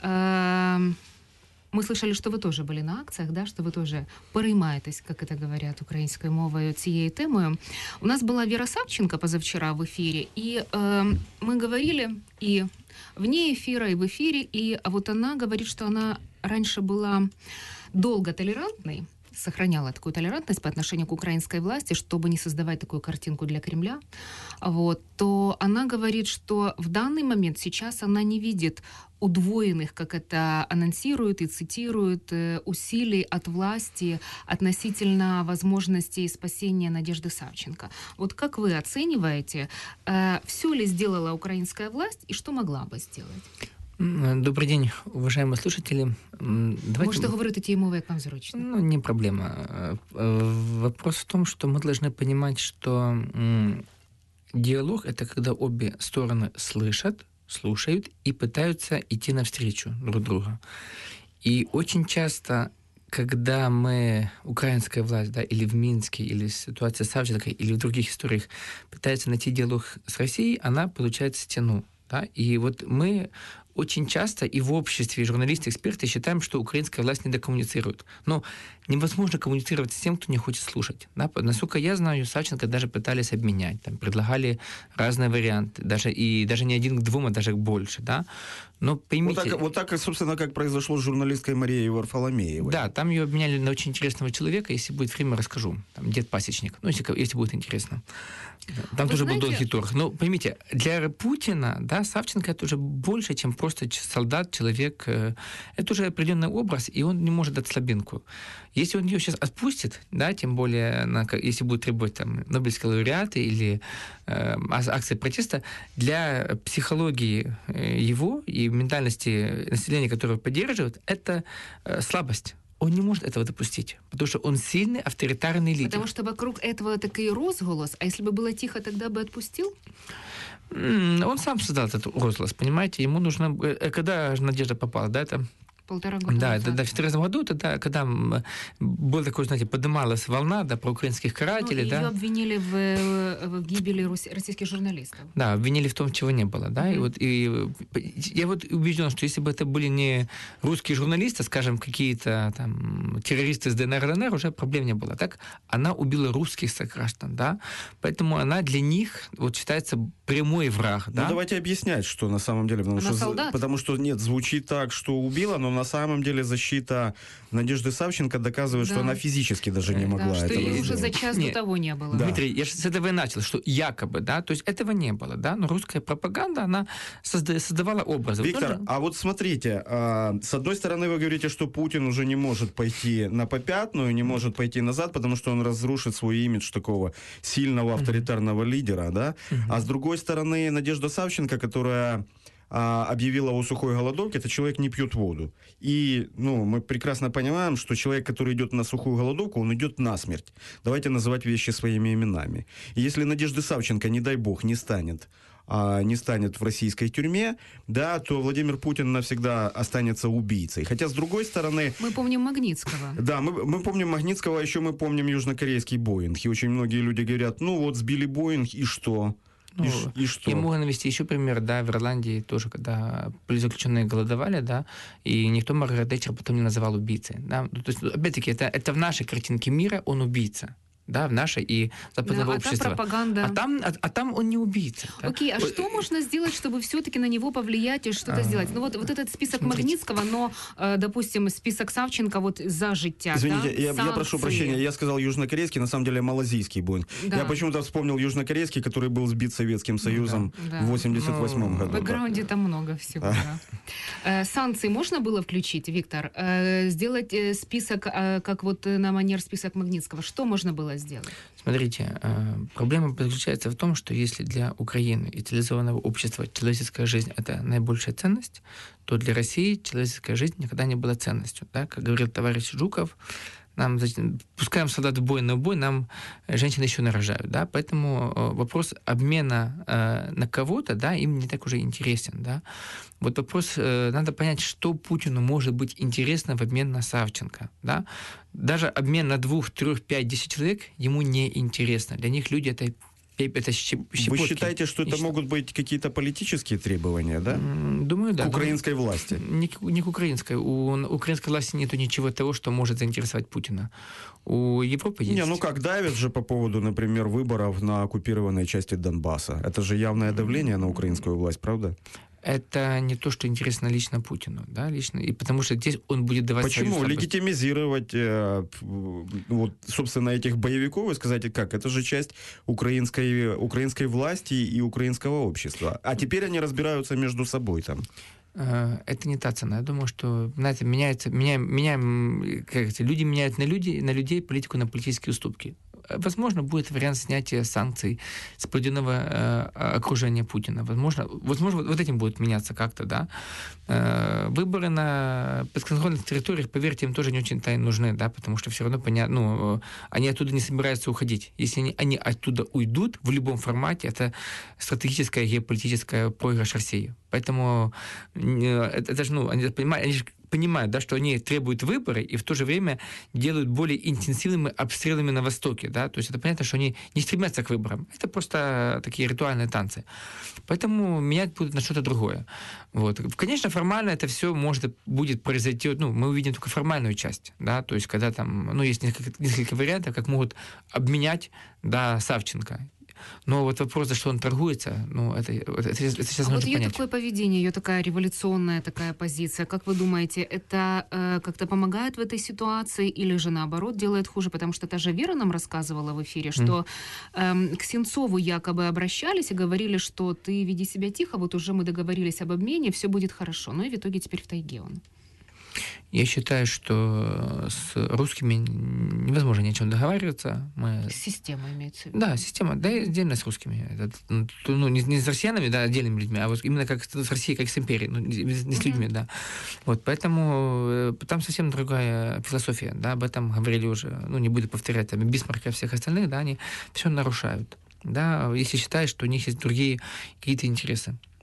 Speaker 2: Э, Мы слышали, что вы тоже были на акціях, да, что вы тоже переймаєтесь, как это говорят українською мовою, цією темою. У нас была Вера Савченко позавчера в эфире, и э, мы говорили и вне эфира, и в эфире, и а вот она говорит, что она раньше была долго толерантной, сохраняла такую толерантность по отношению к украинской власти, чтобы не создавать такую картинку для Кремля, вот, то она говорит, что в данный момент сейчас она не видит удвоенных, как это анонсирует и цитирует, усилий от власти относительно возможностей спасения Надежды Савченко. Вот как вы оцениваете, все ли сделала украинская власть и что могла бы сделать?
Speaker 4: Добрый день, уважаемые слушатели.
Speaker 2: Давайте... Можете говорить тією мовою, як вам зручно.
Speaker 4: Ну, не проблема. Вопрос в том, что мы должны понимать, что диалог — это когда обе стороны слышат, слушают и пытаются идти навстречу друг другу. И очень часто, когда мы, украинская власть, да, или в Минске, или ситуация Савченко, или в других историях пытается найти диалог с Россией, она получает стену. Да? И вот мы очень часто и в обществе, и журналисты, эксперты считаем, что украинская власть недокоммуницирует. Но невозможно коммуницировать с тем, кто не хочет слушать. Да? Насколько я знаю, Савченко даже пытались обменять, там, предлагали разные варианты, даже, и даже не один к двум, а даже больше. Да? Но поймите...
Speaker 1: Вот так, вот так, собственно, как произошло с журналисткой Марией Варфоломеевой.
Speaker 4: Да, там ее обменяли на очень интересного человека. Если будет время, расскажу. Там дед Пасечник. Ну, если, если будет интересно. Там Вы тоже знаете... был долгий торг. Но поймите, для Путина, да, Савченко — это уже больше, чем просто солдат, человек. Это уже определенный образ, и он не может дать слабинку. Если он ее сейчас отпустит, да, тем более, на, если будет требовать там Нобелевские лауреаты или э, акции протеста, для психологии его и ментальности населения, которое поддерживает, это э, слабость. Он не может этого допустить, потому что он сильный, авторитарный лидер.
Speaker 2: Потому что вокруг этого такой розголос, а если бы было тихо, тогда бы отпустил?
Speaker 4: Он сам создал этот розголос, понимаете? Ему нужно... Когда Надежда попала, да, это
Speaker 2: полтора года
Speaker 4: Да,
Speaker 2: назад.
Speaker 4: да, да, в две тысячи четырнадцатом году, тогда, когда м, был такой, знаете, поднималась волна, да, про украинских
Speaker 2: Ну,
Speaker 4: карателей,
Speaker 2: ее
Speaker 4: да.
Speaker 2: обвинили в, в гибели рус- российских журналистов.
Speaker 4: Да, обвинили в том, чего не было, да, и
Speaker 2: Мгм.
Speaker 4: вот и я вот убежден, что если бы это были не русские журналисты, скажем, какие-то там террористы из ДНР, ЛНР, уже проблем не было. Так, она убила русских сограждан, да, поэтому она для них вот считается прямой враг, да.
Speaker 1: Ну, давайте объяснять, что на самом деле, потому
Speaker 2: Она
Speaker 1: что,
Speaker 2: солдат.
Speaker 1: потому что, нет, звучит так, что убила, но на самом деле защита Надежды Савченко доказывает, что
Speaker 2: Да.
Speaker 1: она физически даже не
Speaker 4: Да,
Speaker 1: могла
Speaker 2: Да, что
Speaker 1: этого
Speaker 2: ее уже
Speaker 1: сделать.
Speaker 2: за час
Speaker 4: Не,
Speaker 2: до того не было.
Speaker 1: Да.
Speaker 4: Дмитрий, я же с этого и начал, что якобы, да, то есть этого не было, да, но русская пропаганда, она созда- создавала образы. Вот
Speaker 1: Виктор,
Speaker 4: тоже-
Speaker 1: а вот смотрите, а, с одной стороны вы говорите, что Путин уже не может пойти на попятную, не может пойти назад, потому что он разрушит свой имидж такого сильного авторитарного лидера, да? А с другой стороны, Надежда Савченко, которая а, объявила о сухой голодовке, это человек не пьет воду. И, ну, мы прекрасно понимаем, что человек, который идет на сухую голодовку, он идет на смерть. Давайте называть вещи своими именами. И если Надежды Савченко, не дай бог, не станет а, не станет в российской тюрьме, да, то Владимир Путин навсегда останется убийцей. Хотя, с другой стороны,
Speaker 2: Мы помним Магнитского.
Speaker 1: да, мы, мы помним Магнитского, а еще мы помним южнокорейский Боинг. И очень многие люди говорят, ну вот, сбили Боинг, и что?
Speaker 4: Ну,
Speaker 1: и, ш- и что?
Speaker 4: Я могу навести еще пример, да, в Ирландии тоже, когда политзаключенные голодовали, да, и никто Маргарет Тэтчер потом не называл убийцей, да. Ну, то есть, опять-таки, это, это в нашей картинке мира он убийца, да, в нашей и западного
Speaker 2: Да, а там
Speaker 4: общества.
Speaker 2: пропаганда.
Speaker 4: А там, а, а там он не убийца. Да?
Speaker 2: Окей, а
Speaker 4: Вот,
Speaker 2: что можно сделать, чтобы все-таки на него повлиять и что-то
Speaker 4: А,
Speaker 2: сделать? Ну вот, вот этот список
Speaker 4: смотрите.
Speaker 2: Магнитского, но, э, допустим, список Савченко вот за життя,
Speaker 1: Извините,
Speaker 2: да?
Speaker 1: я, я прошу
Speaker 2: Санкции.
Speaker 1: прощения, я сказал южнокорейский, на самом деле малазийский Боинг.
Speaker 2: Да.
Speaker 1: Я почему-то вспомнил южнокорейский, который был сбит Советским Союзом
Speaker 2: да.
Speaker 1: в восемьдесят восьмом
Speaker 4: Ну,
Speaker 1: году.
Speaker 2: В
Speaker 1: да.
Speaker 2: бэкграунде там много всего, да. Э, Санкции можно было включить, Виктор? Э, Сделать э, список, э, как вот на манер список Магнитского? Что можно было сделать?
Speaker 4: Смотрите, э, проблема заключается в том, что если для Украины и цивилизованного общества человеческая жизнь — это наибольшая ценность, то для России человеческая жизнь никогда не была ценностью. Да? Как говорил товарищ Жуков, нам, значит, пускаем солдат в бой на бой, нам женщины еще нарожают. Да? Поэтому э, вопрос обмена э, на кого-то, да, им не так уже интересен. Да? Вот вопрос, э, надо понять, что Путину может быть интересно в обмен на Савченко. Да? Даже обмен на двух, трех, пять, десять человек ему не интересно. Для них люди — это это щеп-
Speaker 1: Вы
Speaker 4: щепотки.
Speaker 1: считаете, что это
Speaker 4: Нечто.
Speaker 1: могут быть какие-то политические требования, да?
Speaker 4: М, Думаю, да.
Speaker 1: К
Speaker 4: думаю.
Speaker 1: украинской власти?
Speaker 4: Не, к- не к украинской. У н- украинской власти нету ничего того, что может заинтересовать Путина. У Европы есть.
Speaker 1: Не, ну как давят же по поводу, например, выборов на оккупированной части Донбасса. Это же явное давление на украинскую власть, правда?
Speaker 4: Это не то, что интересно лично Путину, да, лично. И потому что здесь он будет давать свою
Speaker 1: Почему?
Speaker 4: слабость.
Speaker 1: Легитимизировать, э, п- вот, собственно, этих боевиков и сказать, как, это же часть украинской, украинской власти и украинского общества. А теперь они разбираются между собой там.
Speaker 4: Э, Это не та цена. Я думаю, что, знаете, меняется, меня, меня, м, как говорится, люди меняют на люди, на людей, политику на политические уступки. Э, Возможно, будет вариант снятия санкций с определенного э, окружения Путина. Возможно, возможно, вот этим будет меняться как-то, да. Э, Выборы на подконтрольных территориях, поверьте, им тоже не очень-то и нужны, да, потому что все равно понятно, ну, э, они оттуда не собираются уходить. Если они, они оттуда уйдут в любом формате, это стратегическая геополитическая проигрыш России. Поэтому э, это, это же, ну, они понимают, они же понимают, да, что они требуют выборы и в то же время делают более интенсивными обстрелами на Востоке, да, то есть это понятно, что они не стремятся к выборам, это просто такие ритуальные танцы. Поэтому менять будут на что-то другое. Вот. Конечно, формально это все может, будет произойти, ну, мы увидим только формальную часть, да, то есть когда там, ну, есть несколько, несколько вариантов, как могут обменять, да, Савченко. Но вот вопрос, за что он торгуется, ну, это, это, это сейчас
Speaker 2: А
Speaker 4: нужно
Speaker 2: вот ее
Speaker 4: понять.
Speaker 2: такое поведение, ее такая революционная такая позиция, как вы думаете, это э, как-то помогает в этой ситуации или же наоборот делает хуже? Потому что та же Вера нам рассказывала в эфире, что эм, к Сенцову якобы обращались и говорили, что ты веди себя тихо, вот уже мы договорились об обмене, все будет хорошо. Ну и в итоге теперь в тайге он.
Speaker 4: Я считаю, что с русскими невозможно ни о чем договариваться. Мы...
Speaker 2: Система имеется в виду.
Speaker 4: Да, система, да и отдельно с русскими. Это, ну, не, не с россиянами, да, отдельными людьми, а вот именно как с Россией, как с империей, ну, не, не с людьми, да. Вот, поэтому э, там совсем другая философия, да, об этом говорили уже, ну, не буду повторять, там, Бисмарка и всех остальных, да, они все нарушают, да, если считают, что у них есть другие какие-то интересы.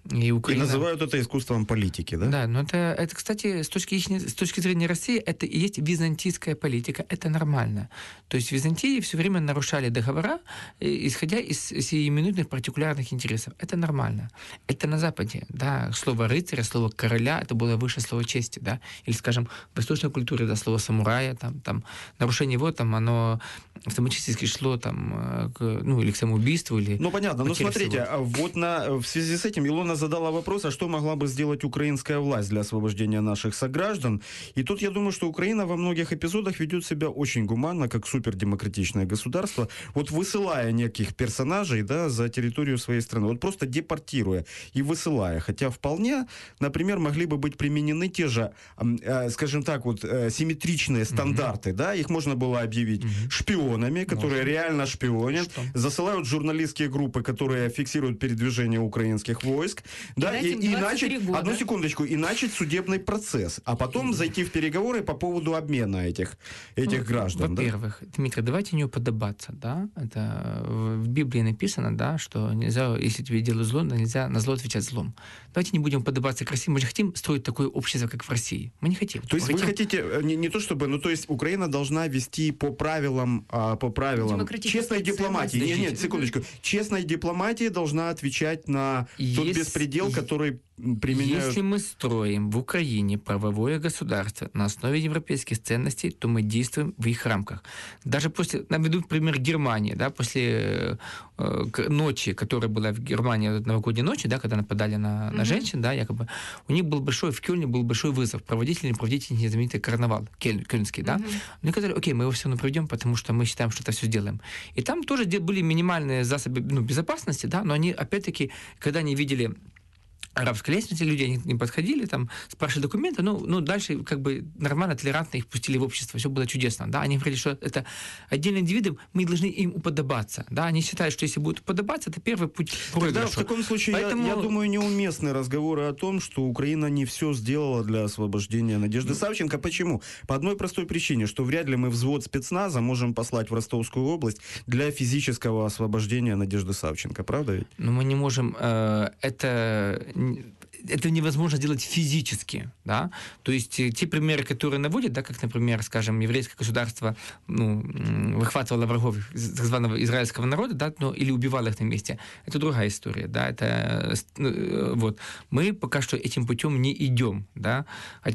Speaker 4: И, Украина...
Speaker 1: и называют это искусством политики, да?
Speaker 4: Да, но это, это, кстати, с точки, с точки зрения России, это и есть византийская политика, это нормально. То есть Византии все время нарушали договора, исходя из сиюминутных партикулярных интересов. Это нормально. Это на Западе, да, слово рыцаря, слово короля, это было выше слова чести, да, или, скажем, в восточной культуре, да, слово самурая, там, там, нарушение его, там, оно автоматически шло, там, к, ну, или к самоубийству, или...
Speaker 1: Ну, понятно, но смотрите,
Speaker 4: всего.
Speaker 1: вот на, в связи с этим Илона задала вопрос, а что могла бы сделать украинская власть для освобождения наших сограждан? И тут я думаю, что Украина во многих эпизодах ведет себя очень гуманно, как супердемократичное государство, вот высылая неких персонажей, да, за территорию своей страны, вот просто депортируя и высылая. Хотя вполне, например, могли бы быть применены те же, э, скажем так, вот э, симметричные стандарты, mm-hmm. да, их можно было объявить mm-hmm. шпионами, которые можно. Реально шпионят, что? Засылают журналистские группы, которые фиксируют передвижение украинских войск, да, и, и начать, одну секундочку, и начать судебный процесс, а потом и... зайти в переговоры по поводу обмена этих, этих ну, граждан.
Speaker 4: Во-первых, да? Дмитрий, давайте не уподобаться, да, это в Библии написано, да, что нельзя, если тебе делают зло, нельзя на зло отвечать злом. Давайте не будем подобаться к России, мы же хотим строить такое общество, как в России. Мы не хотим.
Speaker 1: То есть мы вы хотим... хотите, не, не то чтобы, ну то есть Украина должна вести по правилам, а, по правилам честной дипломатии. Нет, нет, секундочку. Честной дипломатии должна отвечать на Есть... тот беспредел, который применяют...
Speaker 4: Если мы строим в Украине правовое государство на основе европейских ценностей, то мы действуем в их рамках. Даже после, наведу пример Германии, да, после э, ночи, которая была в Германии, новогодней ночи, да, когда нападали на, на mm-hmm. женщин, да, якобы, у них был большой, в Кёльне был большой вызов, проводить или не проводить знаменитый карнавал кель, кёльнский, да. Mm-hmm. Они сказали, окей, мы его все равно проведем, потому что мы считаем, что это все сделаем. И там тоже были минимальные засобы, ну, безопасности, да, но они, опять-таки, когда они видели арабской лестнице, люди они не подходили, там, спрашивали документы, ну, ну, дальше как бы нормально, толерантно их пустили в общество, все было чудесно, да, они говорили, что это отдельные индивиды, мы должны им уподобаться, да, они считают, что если будут уподобаться, это первый путь к проигрышу.
Speaker 1: Тогда в таком случае, Поэтому... я, я думаю, неуместны разговоры о том, что Украина не все сделала для освобождения Надежды Савченко. Почему? По одной простой причине, что вряд ли мы взвод спецназа можем послать в Ростовскую область для физического освобождения Надежды Савченко, правда ведь?
Speaker 4: Но мы не можем, э, это... это невозможно сделать физически, да, то есть те примеры, которые наводят, да, как, например, скажем, еврейское государство, ну, выхватывало врагов так званого израильского народа, да, но, или убивало их на месте, это другая история, да, это, вот, мы пока что этим путем не идем, да,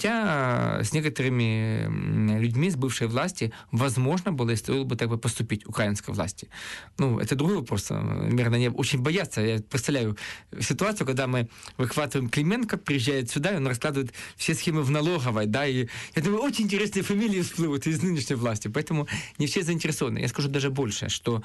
Speaker 4: хотя с некоторыми людьми с бывшей власти возможно было и стоило бы так бы поступить украинской власти. Ну, это другой вопрос, наверное, они очень боятся, я представляю ситуацию, когда мы выхватываем Клименко, приезжает сюда, и он раскладывает все схемы в налоговой, да, и я думаю, очень интересные фамилии всплывут из нынешней власти, поэтому не все заинтересованы. Я скажу даже больше, что,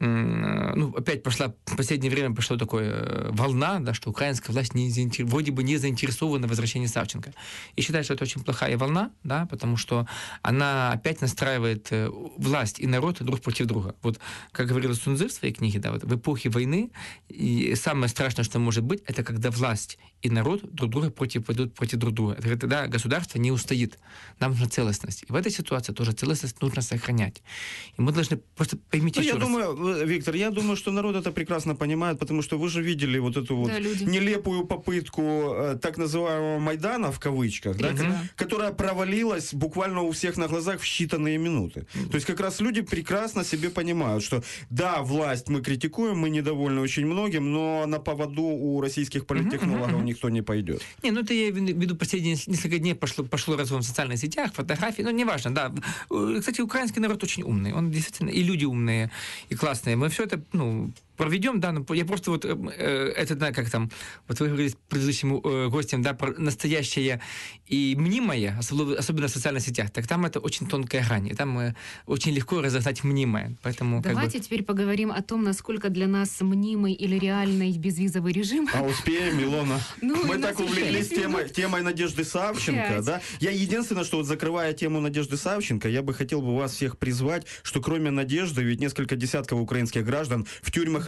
Speaker 4: ну, опять пошла, в последнее время пошла такая волна, да, что украинская власть не заинтер... вроде бы не заинтересована в возвращении Савченко. И считаю, что это очень плохая волна, да, потому что она опять настраивает власть и народ друг против друга. Вот, как говорил Сун Цзы в своей книге, да, вот, в эпохе войны, и самое страшное, что может быть, это когда власть и народ друг друга против, пойдут против друг друга. Тогда государство не устоит. Нам нужна целостность. И в этой ситуации тоже целостность нужно сохранять. И мы должны просто поймите
Speaker 1: ну,
Speaker 4: еще
Speaker 1: я
Speaker 4: раз.
Speaker 1: думаю, Виктор, я думаю, что народ это прекрасно понимает, потому что вы же видели вот эту вот да, нелепую попытку э, так называемого Майдана, в кавычках, да,
Speaker 4: mm-hmm.
Speaker 1: которая провалилась буквально у всех на глазах в считанные минуты. Mm-hmm. То есть как раз люди прекрасно себе понимают, что да, власть мы критикуем, мы недовольны очень многим, но на поводу у российских политтехнологов mm-hmm. никто не пойдет.
Speaker 4: Не, ну это я веду последние несколько дней пошло, пошло развом в социальных сетях, фотографии, ну неважно, да. Кстати, украинский народ очень умный, он действительно, и люди умные, и классные. Мы все это, ну, проведем, да, но я просто вот, э, это, да, как там, вот вы говорили с предыдущим э, гостем, да, про настоящее и мнимое, особенно, особенно в социальных сетях, так там это очень тонкая грань, и там э, очень легко разогнать мнимое, поэтому...
Speaker 2: Давайте
Speaker 4: как бы...
Speaker 2: теперь поговорим о том, насколько для нас мнимый или реальный безвизовый режим.
Speaker 1: А успеем, Илона? Ну, мы так увлеклись темой, темой Надежды Савченко, да? Я единственное, что вот закрывая тему Надежды Савченко, я бы хотел бы вас всех призвать, что кроме Надежды, ведь несколько десятков украинских граждан в тюрьмах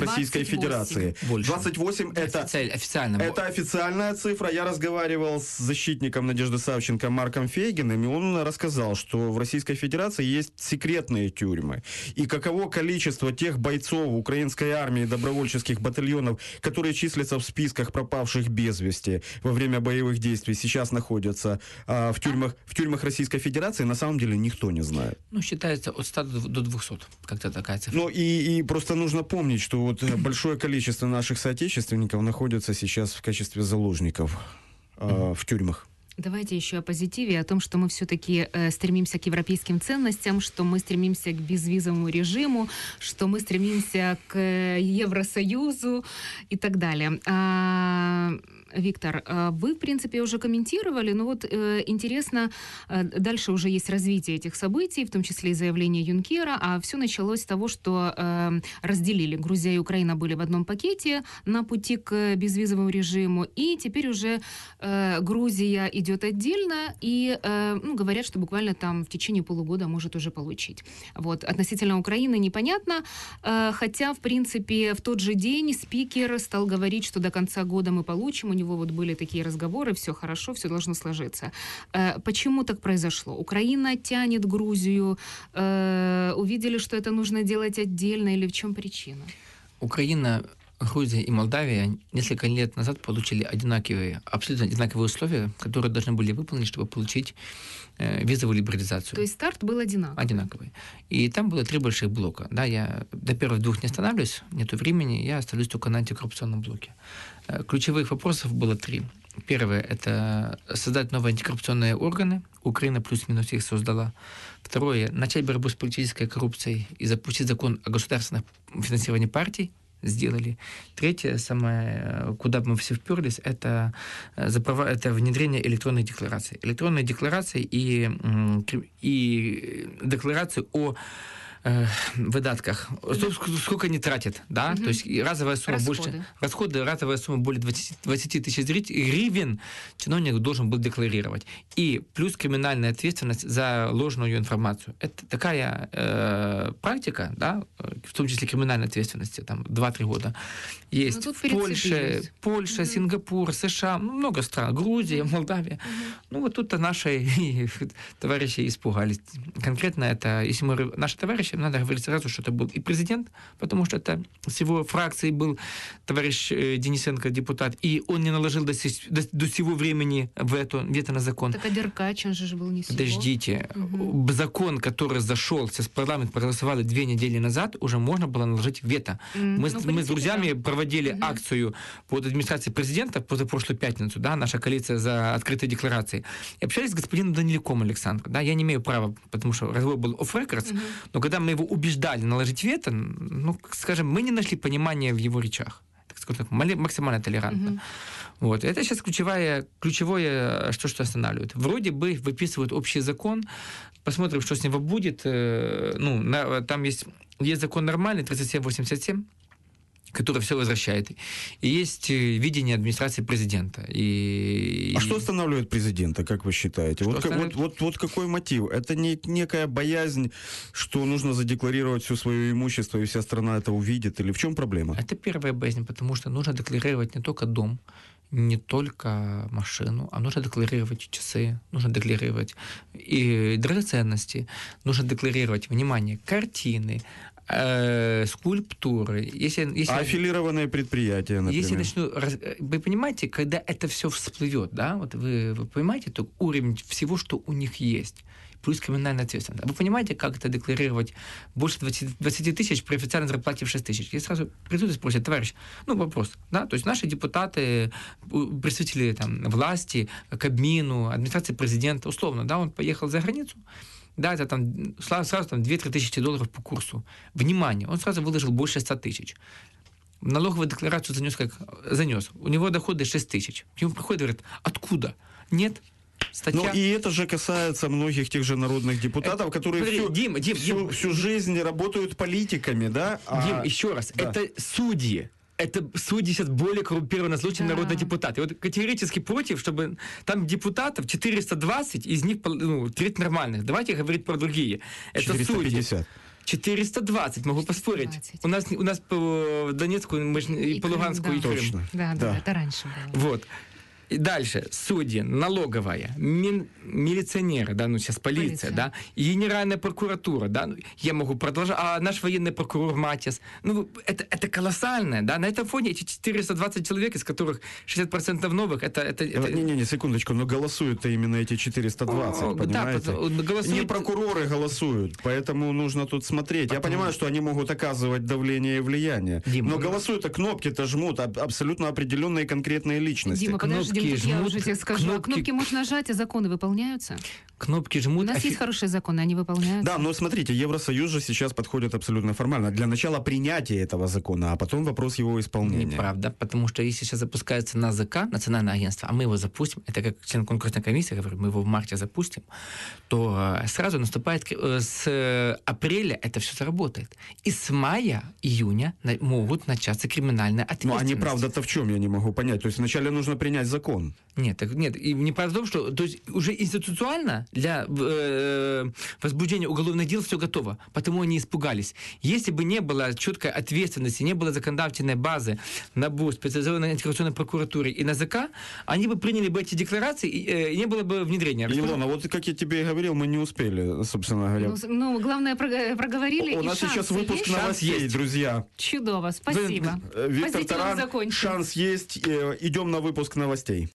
Speaker 1: Российской
Speaker 2: двадцать восемь.
Speaker 1: Федерации.
Speaker 4: Больше.
Speaker 1: двадцать восемь это...
Speaker 4: Официально. официально.
Speaker 1: Это официальная цифра. Я разговаривал с защитником Надежды Савченко Марком Фейгиным, и он рассказал, что в Российской Федерации есть секретные тюрьмы. И каково количество тех бойцов украинской армии, добровольческих батальонов, которые числятся в списках пропавших без вести во время боевых действий, сейчас находятся а, в тюрьмах, в тюрьмах Российской Федерации, на самом деле никто не знает.
Speaker 4: Ну, считается от ста до двухсот. Как-то такая цифра.
Speaker 1: Ну, и, и просто нужно помнить, что вот большое количество наших соотечественников находятся сейчас в качестве заложников э, в тюрьмах.
Speaker 2: Давайте еще о позитиве, о том, что мы все-таки э, стремимся к европейским ценностям, что мы стремимся к безвизовому режиму, что мы стремимся к Евросоюзу и так далее. А, Виктор, вы, в принципе, уже комментировали, но вот э, интересно, э, дальше уже есть развитие этих событий, в том числе и заявление Юнкера, а все началось с того, что э, разделили. Грузия и Украина были в одном пакете на пути к безвизовому режиму, и теперь уже э, Грузия идет отдельно, и э, ну, говорят, что буквально там в течение полугода может уже получить. Вот. Относительно Украины непонятно, э, хотя, в принципе, в тот же день спикер стал говорить, что до конца года мы получим, у него вот были такие разговоры, все хорошо, все должно сложиться. Э, почему так произошло? Украина тянет Грузию, э, увидели, что это нужно делать отдельно, или в чем причина?
Speaker 4: Украина, Грузия и Молдавия несколько лет назад получили одинаковые, абсолютно одинаковые условия, которые должны были выполнить, чтобы получить э, визовую либерализацию.
Speaker 2: То есть старт был одинаковый?
Speaker 4: Одинаковый. И там было три больших блока. Да, я до первых двух не останавливаюсь, нету времени, я остановлюсь только на антикоррупционном блоке. Э, ключевых вопросов было три. Первое – это создать новые антикоррупционные органы. Украина плюс-минус их создала. Второе – начать борьбу с политической коррупцией и запустить закон о государственном финансировании партий. Сделали. Третье, самое, куда бы мы все вперлись, это, это внедрение электронных деклараций. Электронные декларации и, и декларации о э, выдатках. Сколько, сколько они тратят, да?
Speaker 2: Угу.
Speaker 4: То есть разовая сумма
Speaker 2: расходы.
Speaker 4: больше... Расходы, разовая сумма более двадцать тысяч гривен чиновник должен был декларировать. И плюс криминальная ответственность за ложную информацию. Это такая э, практика, да, в том числе криминальной ответственности, там, два-три года. Есть в Польше, Польша, угу. Сингапур, США, ну, много стран, Грузия, Молдавия. Угу. Ну, вот тут-то наши товарищи испугались. Конкретно это, если мы наши товарищи, надо говорить сразу, что это был и президент, потому что это с его фракции был товарищ Денисенко, депутат, и он не наложил до, до, до сего времени вето, вето на закон.
Speaker 2: Так а Деркач, он же был не сего.
Speaker 4: Подождите. Угу. Закон, который зашел, сейчас парламент проголосовали две недели назад, уже можно было наложить вето. Mm. Мы, ну, мы с друзьями да. проводили угу. акцию под администрацией президента позапрошлую пятницу, да, наша коалиция за открытые декларации. И общались с господином Данилюком Александром. Да, я не имею права, потому что разговор был off-records, угу. но когда мы его убеждали наложить вето, ну, скажем, мы не нашли понимания в его речах. Так сказать, максимально толерантно. Угу. Вот. Это сейчас ключевое, ключевое, что, что останавливает. Вроде бы выписывают общий закон, посмотрим, что с него будет. Ну, на, там есть, есть закон нормальный, тридцать семь восемьдесят семь, который все возвращает. И есть видение администрации президента. И...
Speaker 1: А что останавливает президента, как вы считаете? Вот, вот, вот, вот какой мотив? Это не некая боязнь, что нужно задекларировать все свое имущество, и вся страна это увидит? Или в чем проблема?
Speaker 4: Это первая боязнь, потому что нужно декларировать не только дом, не только машину, а нужно декларировать часы, нужно декларировать и драгоценности, нужно декларировать, внимание, картины, э, скульптуры. Если, если,
Speaker 1: а аффилированные предприятия, например.
Speaker 4: Если начну... Вы понимаете, когда это все всплывет, да, вот вы, вы понимаете то уровень всего, что у них есть, плюс криминальная ответственность. Вы понимаете, как это декларировать больше двадцать тысяч при официальной зарплате в шесть тысяч? И сразу придут и спросят, товарищ, ну, вопрос, да, то есть наши депутаты, представители там, власти, Кабмину, администрации президента, условно, да, он поехал за границу, да, это там сразу там две-три тысячи долларов по курсу. Внимание, он сразу выложил больше ста тысяч. Налоговую декларацию занес как занес. У него доходы шесть тысяч. Ему приходит и говорит, откуда? Нет. Статья...
Speaker 1: Ну, и это же касается многих тех же народных депутатов, это... которые
Speaker 4: Смотри,
Speaker 1: всю,
Speaker 4: Дим, Дим,
Speaker 1: всю,
Speaker 4: Дим.
Speaker 1: всю жизнь работают политиками, да? А...
Speaker 4: Дим, еще раз, да. Это судьи. Это судьи сейчас более коррумпированные случаи, чем да. народные депутаты. Вот категорически против, чтобы там депутатов четыреста двадцать, из них ну, треть нормальных. Давайте говорить про другие. Это
Speaker 1: четыреста пятьдесят.
Speaker 4: судьи. четыреста двадцать, могу поспорить.
Speaker 2: четыреста двадцать.
Speaker 4: У нас, у нас по Донецку, мы ж, и,
Speaker 2: И
Speaker 4: по
Speaker 2: Крым,
Speaker 4: Луганску,
Speaker 2: да.
Speaker 4: и Крым.
Speaker 1: Точно.
Speaker 2: Да, да,
Speaker 1: Да.
Speaker 2: это раньше было.
Speaker 4: Вот. И дальше судьи, налоговая, мин- милиционеры, да, ну сейчас полиция,
Speaker 2: Полиция.
Speaker 4: да, и генеральная прокуратура, да, ну, я могу продолжать, а наш военный прокурор Матис, ну это, это колоссально, да, на этом фоне эти четыреста двадцать человек, из которых шестьдесят процентов новых, это... это, это...
Speaker 1: Не-не-не, секундочку, но голосуют-то именно эти четыреста двадцать,
Speaker 4: О, да,
Speaker 1: понимаете?
Speaker 4: потому- голосуют-
Speaker 1: Не прокуроры голосуют, поэтому нужно тут смотреть. Я
Speaker 4: Потому-
Speaker 1: понимаю, что они могут оказывать давление и влияние,
Speaker 4: Дима,
Speaker 1: но
Speaker 4: ну-
Speaker 1: голосуют-то кнопки-то жмут аб- абсолютно определенные конкретные личности.
Speaker 2: Дима, подожди,
Speaker 4: Кнопки
Speaker 2: вот тут я
Speaker 4: жмут,
Speaker 2: уже тебе скажу. А
Speaker 4: кнопки-
Speaker 2: кнопки можно нажать, а законы выполняются?
Speaker 4: Кнопки
Speaker 2: У
Speaker 4: жмут...
Speaker 2: нас
Speaker 4: офи-
Speaker 2: есть хорошие законы, они выполняются.
Speaker 1: Да, но смотрите, Евросоюз же сейчас подходит абсолютно формально. Для начала принятия этого закона, а потом вопрос его исполнения.
Speaker 4: Неправда, потому что если сейчас запускается НАЗК, Национальное агентство, а мы его запустим, это как член конкурсной комиссии, говорю, мы его в марте запустим, то э, сразу наступает, э, с э, апреля это все заработает. И с мая, июня на- могут начаться криминальные
Speaker 1: Ну,
Speaker 4: ответственности.
Speaker 1: а неправда-то в чем, я не могу понять. То есть вначале нужно принять закон.
Speaker 4: Нет, так, нет, и неправда в том, что то есть уже институционально для э, возбуждения уголовных дел все готово, потому они испугались. Если бы не было четкой ответственности, не было законодательной базы НАБУ, специализированной антикоррупционной прокуратуры и НАЗК, они бы приняли бы эти декларации, и э, не было бы внедрения.
Speaker 1: Илона, вот как я тебе и говорил, мы не успели, собственно говоря.
Speaker 2: Ну, с- ну, главное, прого- проговорили.
Speaker 1: У
Speaker 2: и
Speaker 1: нас сейчас
Speaker 2: шансы
Speaker 1: выпуск
Speaker 2: есть?
Speaker 1: новостей,
Speaker 4: есть.
Speaker 1: друзья.
Speaker 2: Чудово, спасибо.
Speaker 1: Э, Виктор
Speaker 2: Позитивно
Speaker 1: Таран,
Speaker 2: закончим.
Speaker 1: шанс есть. Э, Идем на выпуск новостей.